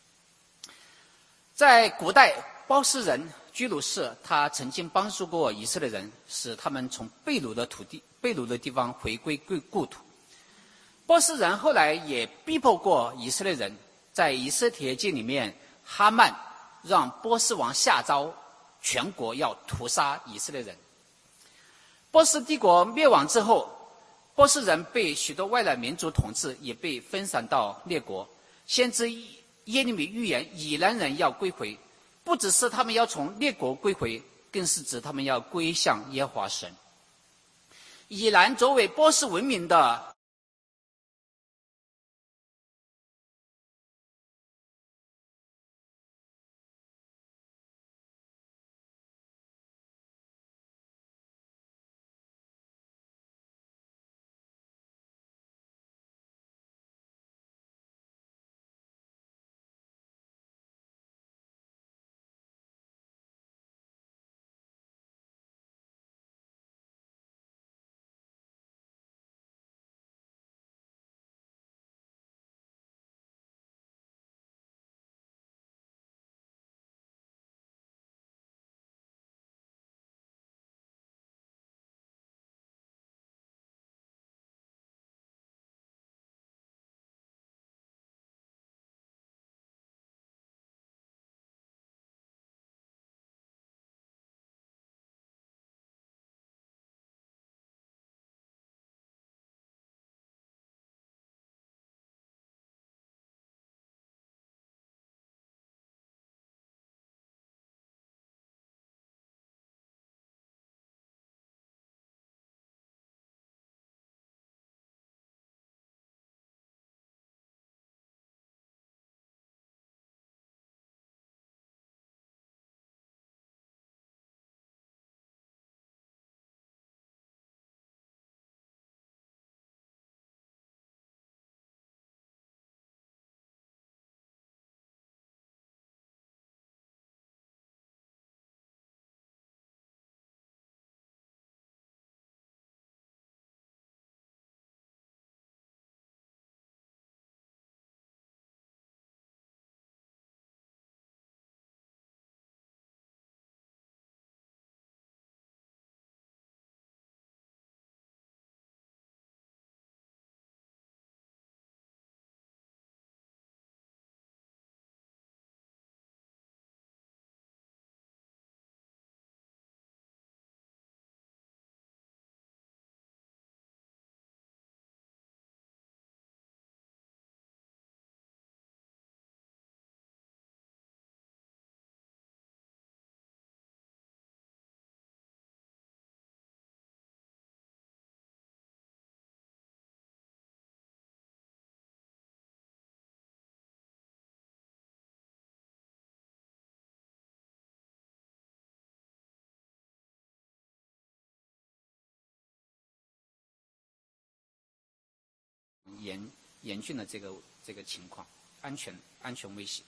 在古代，波斯人居鲁士他曾经帮助过以色列人，使他们从被掳的地方回归故土。波斯人后来也逼迫过以色列人，在以斯帖记里面，哈曼让波斯王下诏，全国要屠杀以色列人。波斯帝国灭亡之后，波斯人被许多外来民族统治，也被分散到列国。先知耶利米预言以南人要归回，不只是他们要从列国归回，更是指他们要归向耶和华神。以南作为波斯文明的严峻的这个情况，安全威胁。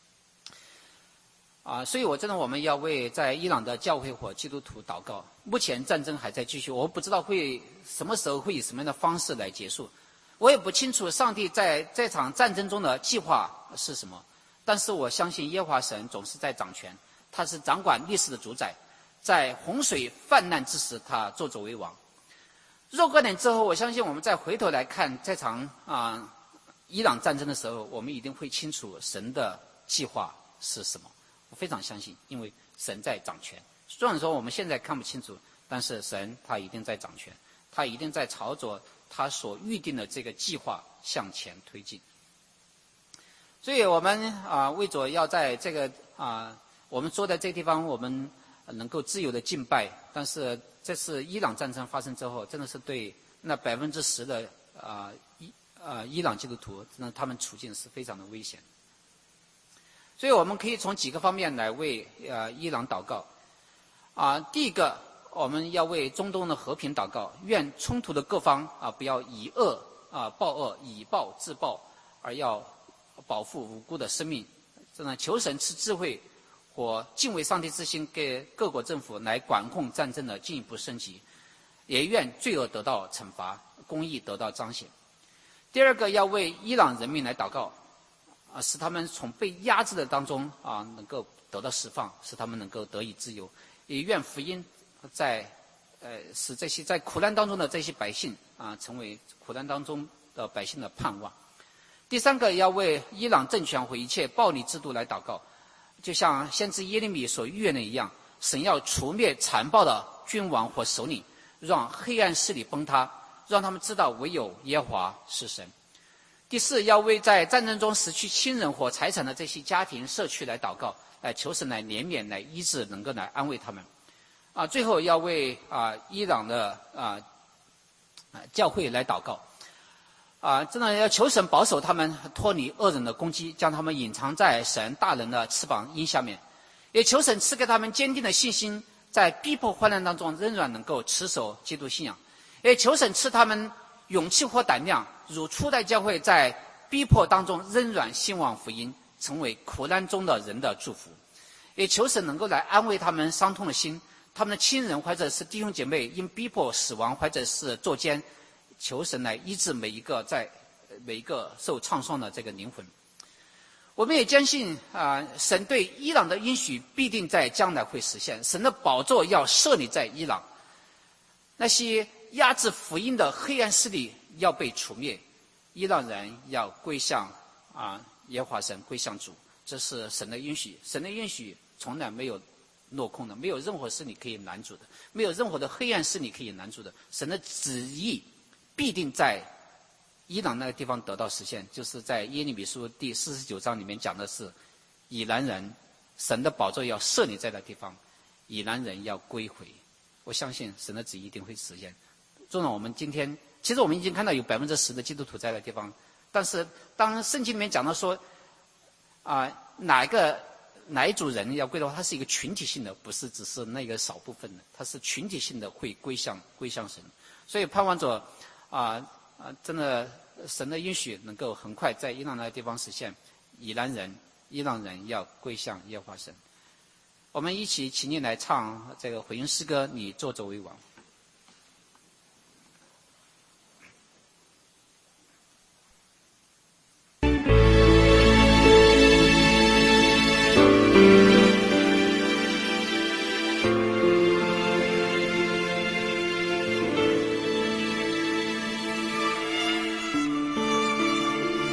所以我们要为在伊朗的教会或基督徒祷告。目前战争还在继续，我不知道什么时候会以什么样的方式来结束，我也不清楚上帝在这场战争中的计划是什么。但是我相信耶和华神总是在掌权，他是掌管历史的主宰，在洪水泛滥之时，他作为王。若干年之后，我相信我们再回头来看这场伊朗战争的时候，我们一定会清楚神的计划是什么。我非常相信，因为神在掌权。虽然说我们现在看不清楚，但是神他一定在掌权，他一定在朝着他所预定的这个计划向前推进。所以我们为着要在这个我们坐在这个地方，我们能够自由的敬拜。但是这次伊朗战争发生之后，真的是对那10%的伊朗基督徒，那他们处境是非常的危险。所以我们可以从几个方面来为伊朗祷告。第一个，我们要为中东的和平祷告，愿冲突的各方不要以恶报恶，以暴制暴，而要保护无辜的生命。真的，求神赐智慧或敬畏上帝之心，给各国政府来管控战争的进一步升级，也愿罪恶得到惩罚，公义得到彰显。第二个，要为伊朗人民来祷告。使他们从被压制的当中能够得到释放，使他们能够得以自由。也愿福音使这些在苦难当中的这些百姓成为苦难当中的百姓的盼望。第三个，要为伊朗政权和一切暴力制度来祷告，就像先知耶利米所预言的一样，神要除灭残暴的君王和首领，让黑暗势力崩塌，让他们知道唯有耶和华是神。第四，要为在战争中失去亲人或财产的这些家庭社区来祷告，来求神来怜悯，来医治，能够来安慰他们。最后要为伊朗的教会来祷告。真的要求神保守他们脱离恶人的攻击，将他们隐藏在神大能的翅膀荫下面。也求神赐给他们坚定的信心，在逼迫患难当中仍然能够持守基督信仰。也求神赐他们勇气或胆量，如初代教会在逼迫当中仍然兴旺福音，成为苦难中的人的祝福。也求神能够来安慰他们伤痛的心，他们的亲人或者是弟兄姐妹因逼迫死亡或者是坐监，求神来医治每一个受创伤的这个灵魂。我们也坚信神对伊朗的应许必定在将来会实现，神的宝座要设立在伊朗，那些压制福音的黑暗势力要被除灭，伊朗人要归向耶和华神，归向主。这是神的应许，神的应许从来没有落空的，没有任何势力可以拦阻的，没有任何的黑暗势力可以拦阻的。神的旨意必定在伊朗那个地方得到实现，就是在耶利米书第49章里面讲的是，以兰人神的宝座要设立在那地方，以兰人要归回。我相信神的旨意一定会实现。纵然我们今天，其实我们已经看到有10%的基督徒在那地方，但是当圣经里面讲到说哪一组人要归的话，它是一个群体性的，不是只是那个少部分的，它是群体性的会归向神。所以盼望着真的神的应许能够很快在伊朗那个地方实现，伊朗人要归向耶和华神。我们一起起立来唱这个回应诗歌，你作为王。